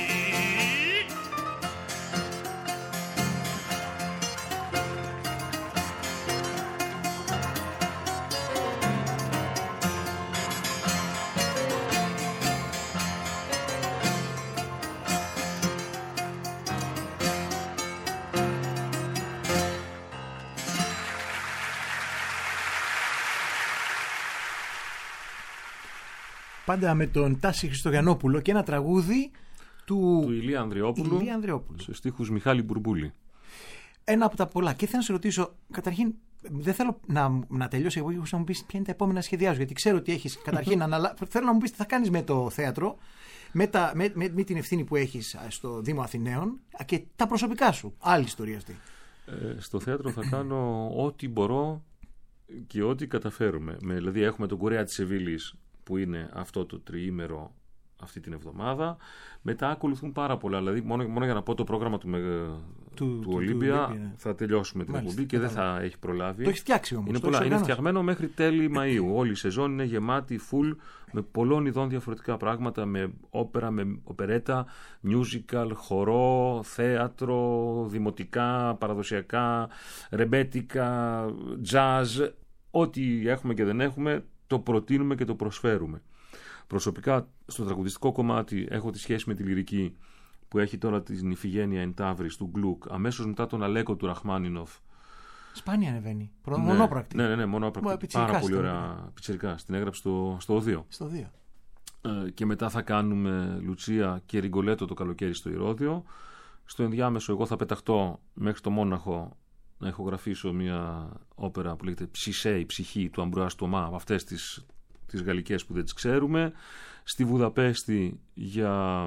Πάντα με τον Τάση Χριστογιαννόπουλο και ένα τραγούδι του, του Ηλία Ανδριόπουλου, Ηλία Ανδριόπουλου σε στίχους Μιχάλη Μπουρμπούλη. Ένα από τα πολλά. Και θέλω να σε ρωτήσω, καταρχήν, δεν θέλω να, να τελειώσει εγώ, να μου πεις ποια είναι τα επόμενα σχέδιά σου. Γιατί ξέρω ότι έχεις. Καταρχήν, αναλα... θέλω να μου πεις τι θα κάνεις με το θέατρο, με, τα, με, με, με την ευθύνη που έχεις στο Δήμο Αθηναίων και τα προσωπικά σου. Άλλη ιστορία αυτή. Ε, στο θέατρο θα κάνω ό,τι μπορώ και ό,τι καταφέρουμε. Με, δηλαδή, έχουμε τον Κουρέα της Σεβίλης, που είναι αυτό το τριήμερο αυτή την εβδομάδα. Μετά ακολουθούν πάρα πολλά. Δηλαδή, μόνο, μόνο για να πω το πρόγραμμα του, του, του, του Ολύμπια, του ναι. θα τελειώσουμε την εκπομπή και δεν θα έχει προλάβει. Το έχει φτιάξει όμως. Είναι, πολλά, είναι φτιαγμένο μέχρι τέλη Μαΐου. Όλη η σεζόν είναι γεμάτη, full, με πολλών ειδών διαφορετικά πράγματα, με όπερα, με οπερέτα, musical, χορό, θέατρο, δημοτικά, παραδοσιακά, ρεμπέτικα, jazz. Ό,τι έχουμε και δεν έχουμε, το προτείνουμε και το προσφέρουμε. Προσωπικά, στο τραγουδιστικό κομμάτι έχω τη σχέση με τη λυρική που έχει τώρα την Ιφηγένεια εν Ταύρης του Γκλουκ, αμέσως μετά τον Αλέκο του Ραχμάνινοφ. Σπάνια ανεβαίνει. Προ... Ναι, μονόπρακτη. Ναι, ναι, ναι, μονόπρακτη. Πάρα πολύ ωραία πιτσιρικά. Στην έγραψε στο, στο Οδείο. Στο Οδείο. Ε, και μετά θα κάνουμε Λουτσία και Ριγκολέτο το καλοκαίρι στο Ηρώδειο. Στο ενδιάμεσο εγώ θα πεταχτώ μέχρι το Μόναχο να ηχογραφήσω μια όπερα που λέγεται Ψισέ, η ψυχή του Αμπρουάς Τομά, από αυτές τις, τις γαλλικές που δεν τις ξέρουμε. Στη Βουδαπέστη για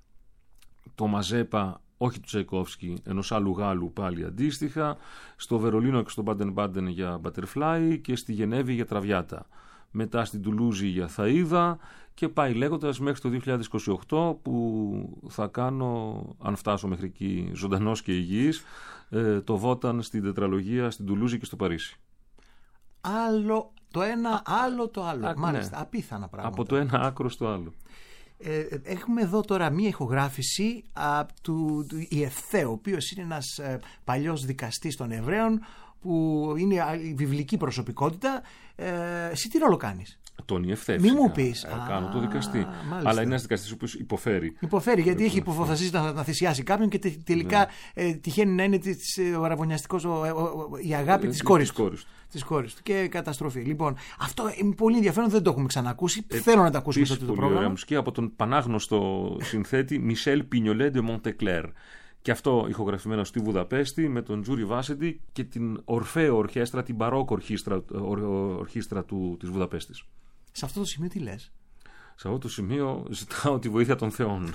το Μαζέπα, όχι του Τσαϊκόφσκι, ενός άλλου Γάλλου πάλι αντίστοιχα. Στο Βερολίνο και στο Μπάντεν Μπάντεν για Butterfly και στη Γενέβη για Τραβιάτα. Μετά στην Τουλούζη για Θαΐδα και πάει λέγοντας μέχρι το δύο χιλιάδες είκοσι οκτώ που θα κάνω, αν φτάσω μέχρι εκεί ζωντανός και υγιής, το Βόταν στην Τετραλογία, στην Τουλούζη και στο Παρίσι. Άλλο το ένα, άλλο το άλλο. Α, Μάλιστα, ναι. Απίθανα πράγματα. Από το ένα άκρο στο άλλο. Ε, έχουμε εδώ τώρα μία ηχογράφηση από του, του Ιευθέ, ο οποίος είναι ένας ε, παλιός δικαστής των Εβραίων που είναι η βιβλική προσωπικότητα. Ε, εσύ τι ρόλο κάνεις? Τον Ιευθέ. Μη μου πεις. Ε, κάνω το δικαστή. Μάλιστα. Αλλά είναι ένας δικαστής ο οποίος υποφέρει. Υποφέρει, γιατί ε, έχει υποφασίσει να, να θυσιάσει κάποιον και τε, τελικά ναι. ε, τυχαίνει να είναι της, ο αραβωνιαστικός, ο, ο, ο, η αγάπη ε, της κόρης του. Της κόρης του και καταστροφή. Λοιπόν, αυτό είναι πολύ ενδιαφέρον, δεν το έχουμε ξανακούσει. Ε, Θέλω να το ακούσουμε αυτό το πρόγραμμα. Πολύ ωραία μουσική από τον πανάγνωστο συνθέτη Μισελ Πινιολέ ντε Μοντεκλέρ. Και αυτό ηχογραφημένο στη Βουδαπέστη με τον Τζούρι Βάσεντι και την Ορφαίο Ορχέστρα, την Μπαρόκο Ορχήστρα, ορχήστρα του, της Βουδαπέστης. Σε αυτό το σημείο τι λες? Σε αυτό το σημείο ζητάω τη βοήθεια των θεών.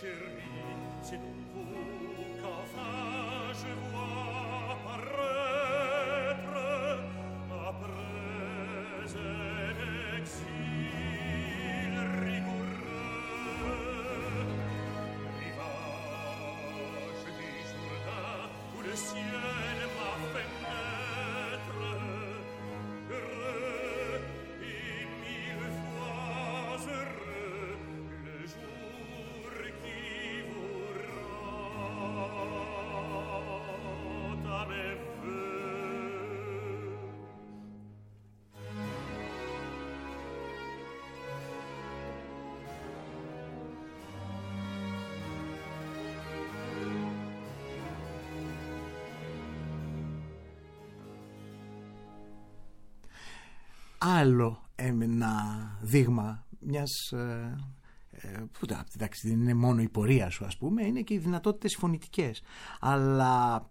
chérie, c'est donc vous qu'enfin je vois paraître après un exil rigoureux. Rivage du Jourdain où le ciel m'a fait naître, heureux et mille fois heureux le jour qui vous rend à mes voeux. Άλλο ένα δείγμα μιας ε, ε, που, εντάξει, δεν είναι μόνο η πορεία σου, ας πούμε, είναι και οι δυνατότητες φωνητικές, αλλά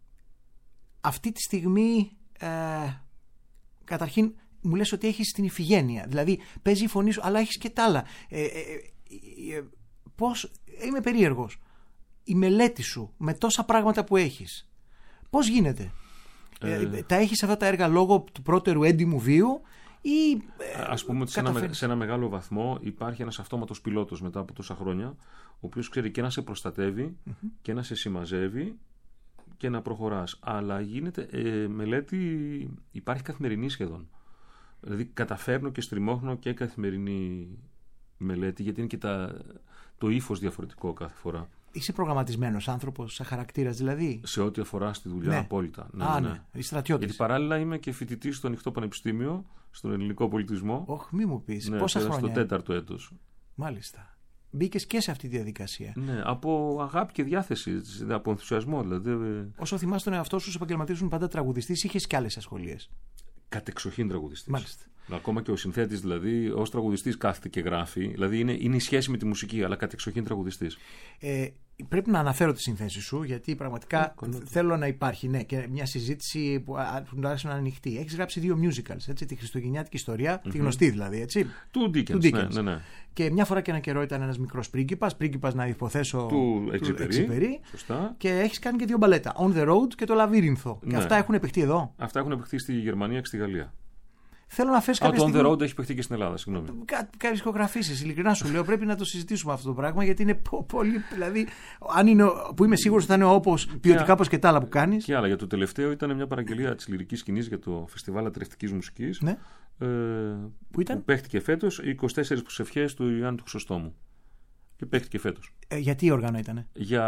αυτή τη στιγμή ε, καταρχήν μου λες ότι έχεις την Ιφηγένεια, δηλαδή παίζει η φωνή σου, αλλά έχεις και τα άλλα. ε, ε, ε, πώς, είμαι περίεργος, η μελέτη σου με τόσα πράγματα που έχεις, πώς γίνεται? Ε, ε, τα έχεις αυτά τα έργα λόγω του πρώτερου έντιμου βίου ή ε, ας πούμε ότι σε ένα, σε ένα μεγάλο βαθμό υπάρχει ένας αυτόματος πιλότος μετά από τόσα χρόνια, ο οποίος ξέρει και να σε προστατεύει mm-hmm. και να σε συμμαζεύει και να προχωράς, αλλά γίνεται ε, μελέτη, υπάρχει καθημερινή σχεδόν, δηλαδή καταφέρνω και στριμώχνω και καθημερινή μελέτη, γιατί είναι και τα, το ύφος διαφορετικό κάθε φορά. Είσαι προγραμματισμένος άνθρωπος, σαν χαρακτήρας δηλαδή? Σε ό,τι αφορά στη δουλειά, ναι. απόλυτα. Ναι, Α, ναι. ναι. Είσαι στρατιώτης. Γιατί παράλληλα είμαι και φοιτητής στο Ανοιχτό Πανεπιστήμιο, στον Ελληνικό Πολιτισμό. Όχι, μη μου πεις. Ναι, πόσα χρόνια? Στο τέταρτο έτος. Μάλιστα. Μπήκες και σε αυτή τη διαδικασία. Ναι, από αγάπη και διάθεση, από ενθουσιασμό δηλαδή. Όσο θυμάσαι τον εαυτό σου, επαγγελματίζουν πάντα τραγουδιστής, είχες και άλλες ασχολίες? Κατεξοχήν τραγουδιστής. Μάλιστα. Ακόμα και ο συνθέτης, δηλαδή, ως τραγουδιστής κάθεται και γράφει. Δηλαδή είναι, είναι η σχέση με τη μουσική, αλλά κατεξοχήν τραγουδιστής. Ε, πρέπει να αναφέρω τη συνθέση σου, γιατί πραγματικά ε, θέλω να υπάρχει, ναι, και μια συζήτηση που τουλάχιστον ανοιχτή. Έχεις γράψει δύο musicals, έτσι, τη Χριστουγεννιάτικη ιστορία, mm-hmm. τη γνωστή δηλαδή, έτσι. Του Dickens, του Dickens. Ναι, ναι, ναι. Και μια φορά και ένα καιρό ήταν ένας μικρός πρίγκιπας, πρίγκιπας να υποθέσω του Εξυπερί. Σωστά. Και έχεις κάνει και δύο μπαλέτα, On the Road και το Λαβύρινθο. Ναι. Και αυτά έχουν παιχτεί εδώ? Αυτά έχουν παιχτεί στη Γερμανία και στη Γαλλία. Θέλω να φέρεις κάποια στιγμή... στιγμή... On the Road έχει παιχτεί και στην Ελλάδα, συγγνώμη. Κά, κάποιες ηχογραφήσεις, ειλικρινά σου λέω, πρέπει να το συζητήσουμε αυτό το πράγμα, γιατί είναι πο, πολύ. Δηλαδή, αν είναι, που είμαι σίγουρος ότι θα είναι όπως ποιοτικά όπως και τα άλλα που κάνεις. Και άλλα. Για το τελευταίο ήταν μια παραγγελία της λυρικής σκηνής για το Φεστιβάλ Ατρευτικής Μουσικής. Ναι. Ε, που ήταν? Που παίχτηκε φέτος, οι είκοσι τέσσερις προσευχές του Ιωάννη του Χρυσοστόμου. Και παίχτηκε φέτος. Ε, για τι όργανο ήτανε? Για...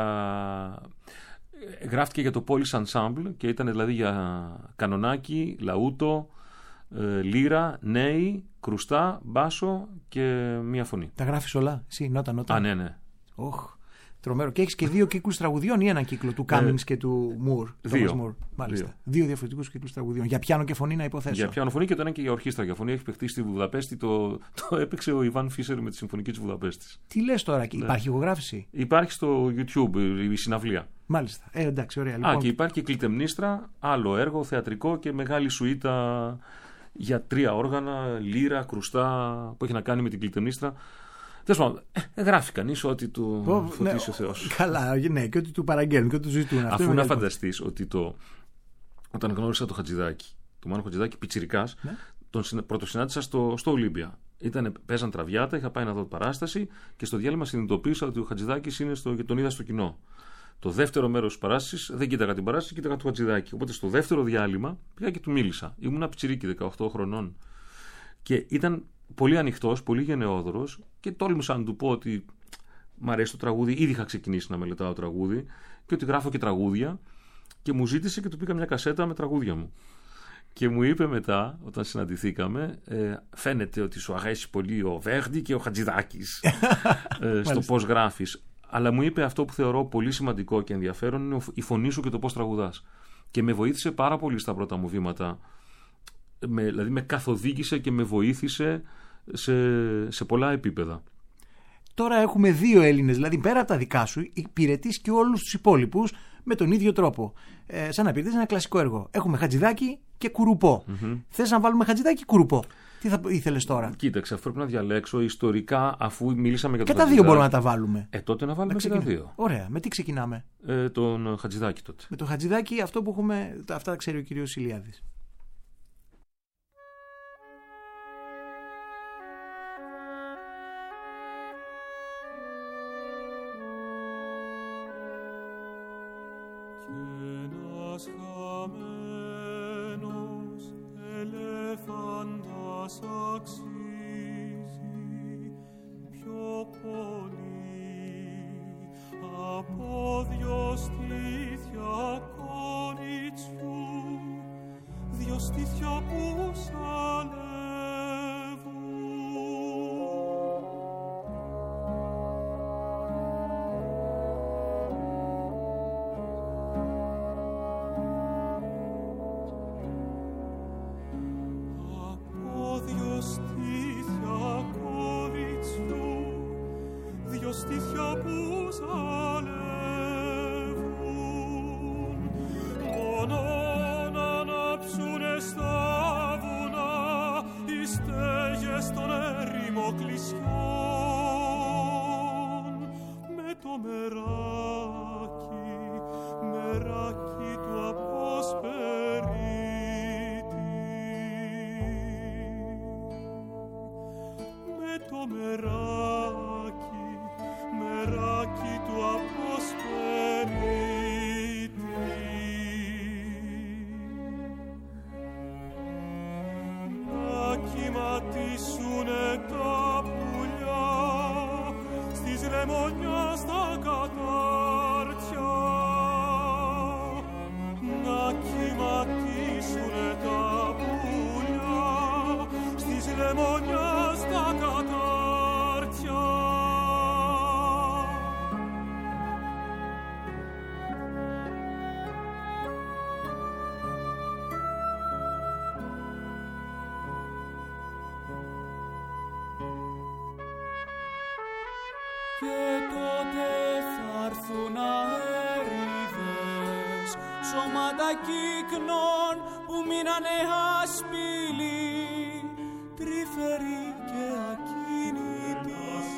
Γράφτηκε για το Polish Ensemble και ήταν δηλαδή για κανονάκι, λαούτο, ε, λύρα, νέοι, κρουστά, μπάσο και μία φωνή. Τα γράφεις όλα, εσύ, νότα, νότα. Α, ναι, ναι. Οχ, τρομερό. Και έχεις και δύο κύκλους τραγουδιών ή έναν κύκλο του Cummings ε, και του Moore? Δύο. Moore. Μάλιστα. Δύο. δύο διαφορετικούς κύκλους τραγουδιών. Για πιάνο και φωνή να υποθέσω. Για πιάνο φωνή και το ένα και για ορχήστρα. Για φωνή έχει παιχτεί στη Βουδαπέστη. Το, το έπαιξε ο Ιβάν Φίσερ με τη Συμφωνική της Βουδαπέστης. Τι λες τώρα, ναι. Υπάρχει ηχογράφηση? Υπάρχει στο YouTube η συναυλία. Μάλιστα. Ε, εντάξει, ωραία. Λοιπόν... Α, και υπάρχει και Κλιτεμνίστρα, άλλο έργο, θεατρικό και μεγάλη σουίτα για τρία όργανα, λύρα, κρουστά, που έχει να κάνει με την Κλιτεμνίστρα. Τέλος πάντων, ε, γράφει κανείς ότι του oh, φωτίσει ναι, ο Θεός. Καλά, ναι, και ότι του παραγγέλνουν και ότι του ζητούν. Αφού αυτό να φανταστείς ότι το, όταν γνώρισα τον Χατζηδάκη, τον Μάνο Χατζηδάκη πιτσιρικάς, ναι. τον πρωτοσυνάντησα στο, στο Ολύμπια. Ήτανε, παίζαν τραβιάτα, είχα πάει να δω παράσταση και στο διάλειμμα συνειδητοποίησα ότι ο Χατζηδάκης είναι στο, και τον είδα στο κοινό. Το δεύτερο μέρος της παράστασης δεν κοίταγα την παράσταση, κοίταγα του Χατζηδάκη. Οπότε στο δεύτερο διάλειμμα πήγα και του μίλησα. Ήμουν πιτσιρίκι, δεκαοκτώ χρονών. Και ήταν πολύ ανοιχτός, πολύ γενναιόδωρος και τόλμησα να του πω ότι μ' αρέσει το τραγούδι. Ήδη είχα ξεκινήσει να μελετάω τραγούδι και ότι γράφω και τραγούδια. Και μου ζήτησε και του πήγα μια κασέτα με τραγούδια μου. Και μου είπε μετά, όταν συναντηθήκαμε, ε, φαίνεται ότι σου αρέσει πολύ ο Βέρντι και ο Χατζηδάκης ε, στο πώς γράφεις. Αλλά μου είπε αυτό που θεωρώ πολύ σημαντικό και ενδιαφέρον είναι η φωνή σου και το πώς τραγουδάς. Και με βοήθησε πάρα πολύ στα πρώτα μου βήματα. Με, δηλαδή με καθοδήγησε και με βοήθησε σε, σε πολλά επίπεδα. Τώρα έχουμε δύο Έλληνες, δηλαδή πέρα από τα δικά σου, υπηρετείς και όλους τους υπόλοιπους με τον ίδιο τρόπο. Ε, σαν να υπηρετείς ένα κλασικό έργο. Έχουμε Χατζηδάκη και Κουρουπό. Mm-hmm. Θες να βάλουμε Χατζηδάκη ή Κουρουπό? Τι θα ήθελες τώρα? Κοίταξε, αυτό πρέπει να διαλέξω ιστορικά, αφού μίλησαμε για τον Και τα δύο μπορούμε να τα βάλουμε. Ε, τότε να βάλουμε να και τα δύο. Ωραία. Με τι ξεκινάμε? Ε, τον Χατζηδάκη τότε. Με τον Χατζηδάκη, αυτό που έχουμε, αυτά τα ξέρει ο κύριος Ηλιάδης. Και τότε θα έρθουν αέριδες, σώματα κύκνων που μείνανε άσπηλοι, τρυφεροί και ακίνητοι.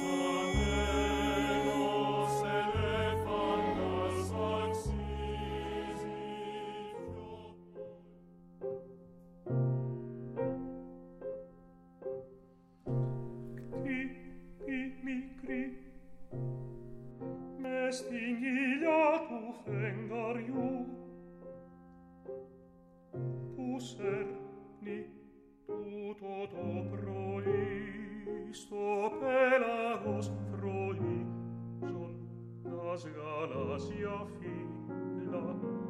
Ένας ελέφαντας αξίζει Τι, τι μικρή μες στην κοιλιά του φεγγαριού που σέρνει τούτο το πρωί στο πέλαγος φροίζοντας γαλάζια φύλλα.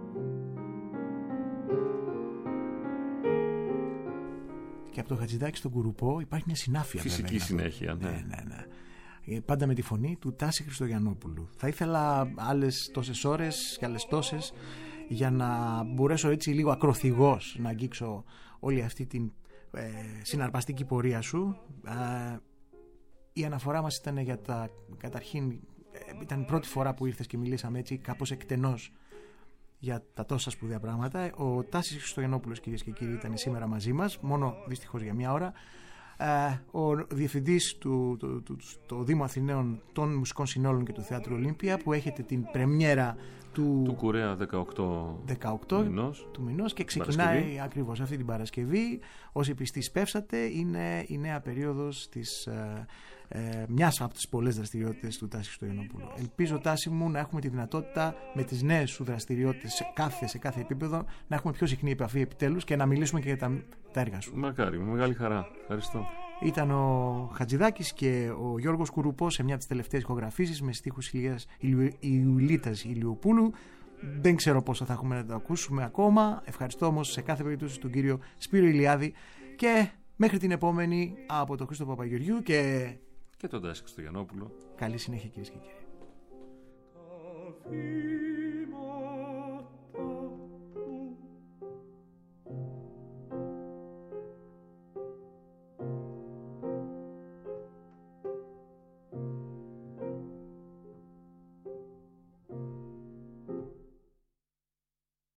Και από το Χατζηδάκη στον Κουρουπό υπάρχει μια συνάφεια. Φυσική βέβαια, συνέχεια, ναι. ναι, ναι, ναι. Πάντα με τη φωνή του Τάση Χριστογιαννόπουλου. Θα ήθελα άλλες τόσες ώρες και άλλες τόσες για να μπορέσω έτσι λίγο ακροθυγός να αγγίξω όλη αυτή την ε, συναρπαστική πορεία σου. Ε, η αναφορά μας ήταν για τα, καταρχήν ε, ήταν η πρώτη φορά που ήρθες και μιλήσαμε έτσι κάπως εκτενώς για τα τόσα σπουδαία πράγματα. Ο Τάσης Χριστογιαννόπουλος, κυρίες και κύριοι, ήταν σήμερα μαζί μας, μόνο δυστυχώς για μια ώρα. Ο διευθυντής του το, το, το, το Δήμου Αθηναίων των Μουσικών Συνόλων και του Θεάτρου Ολύμπια, που έχετε την πρεμιέρα του, του Κουρέα δεκαοκτώ, δεκαοκτώ μηνός, του μηνός και ξεκινάει Παρασκευή. Ακριβώς αυτή την Παρασκευή. Όσοι πιστοί σπεύσατε, είναι η νέα περίοδος της, ε, ε, μιας από τις πολλές δραστηριότητες του Τάση Χριστογιαννόπουλου. Ελπίζω, Τάση μου, να έχουμε τη δυνατότητα με τις νέες σου δραστηριότητες σε κάθε, σε κάθε επίπεδο να έχουμε πιο συχνή επαφή επιτέλους και να μιλήσουμε και για τα, τα έργα σου. Μακάρι, με μεγάλη χαρά. Ευχαριστώ. Ήταν ο Χατζηδάκης και ο Γιώργος Κουρουπός σε μια από τις τελευταίες ηχογραφήσεις με στίχους Ιουλίτας Ηλιοπούλου. Δεν ξέρω πόσο θα έχουμε να το ακούσουμε ακόμα. Ευχαριστώ όμως σε κάθε περίπτωση τον κύριο Σπύρο Ηλιάδη και μέχρι την επόμενη από τον Χρήστο Παπαγεωργιού και, και τον Τάση Χριστογιαννόπουλο. Καλή συνέχεια, κυρίες και κύριοι.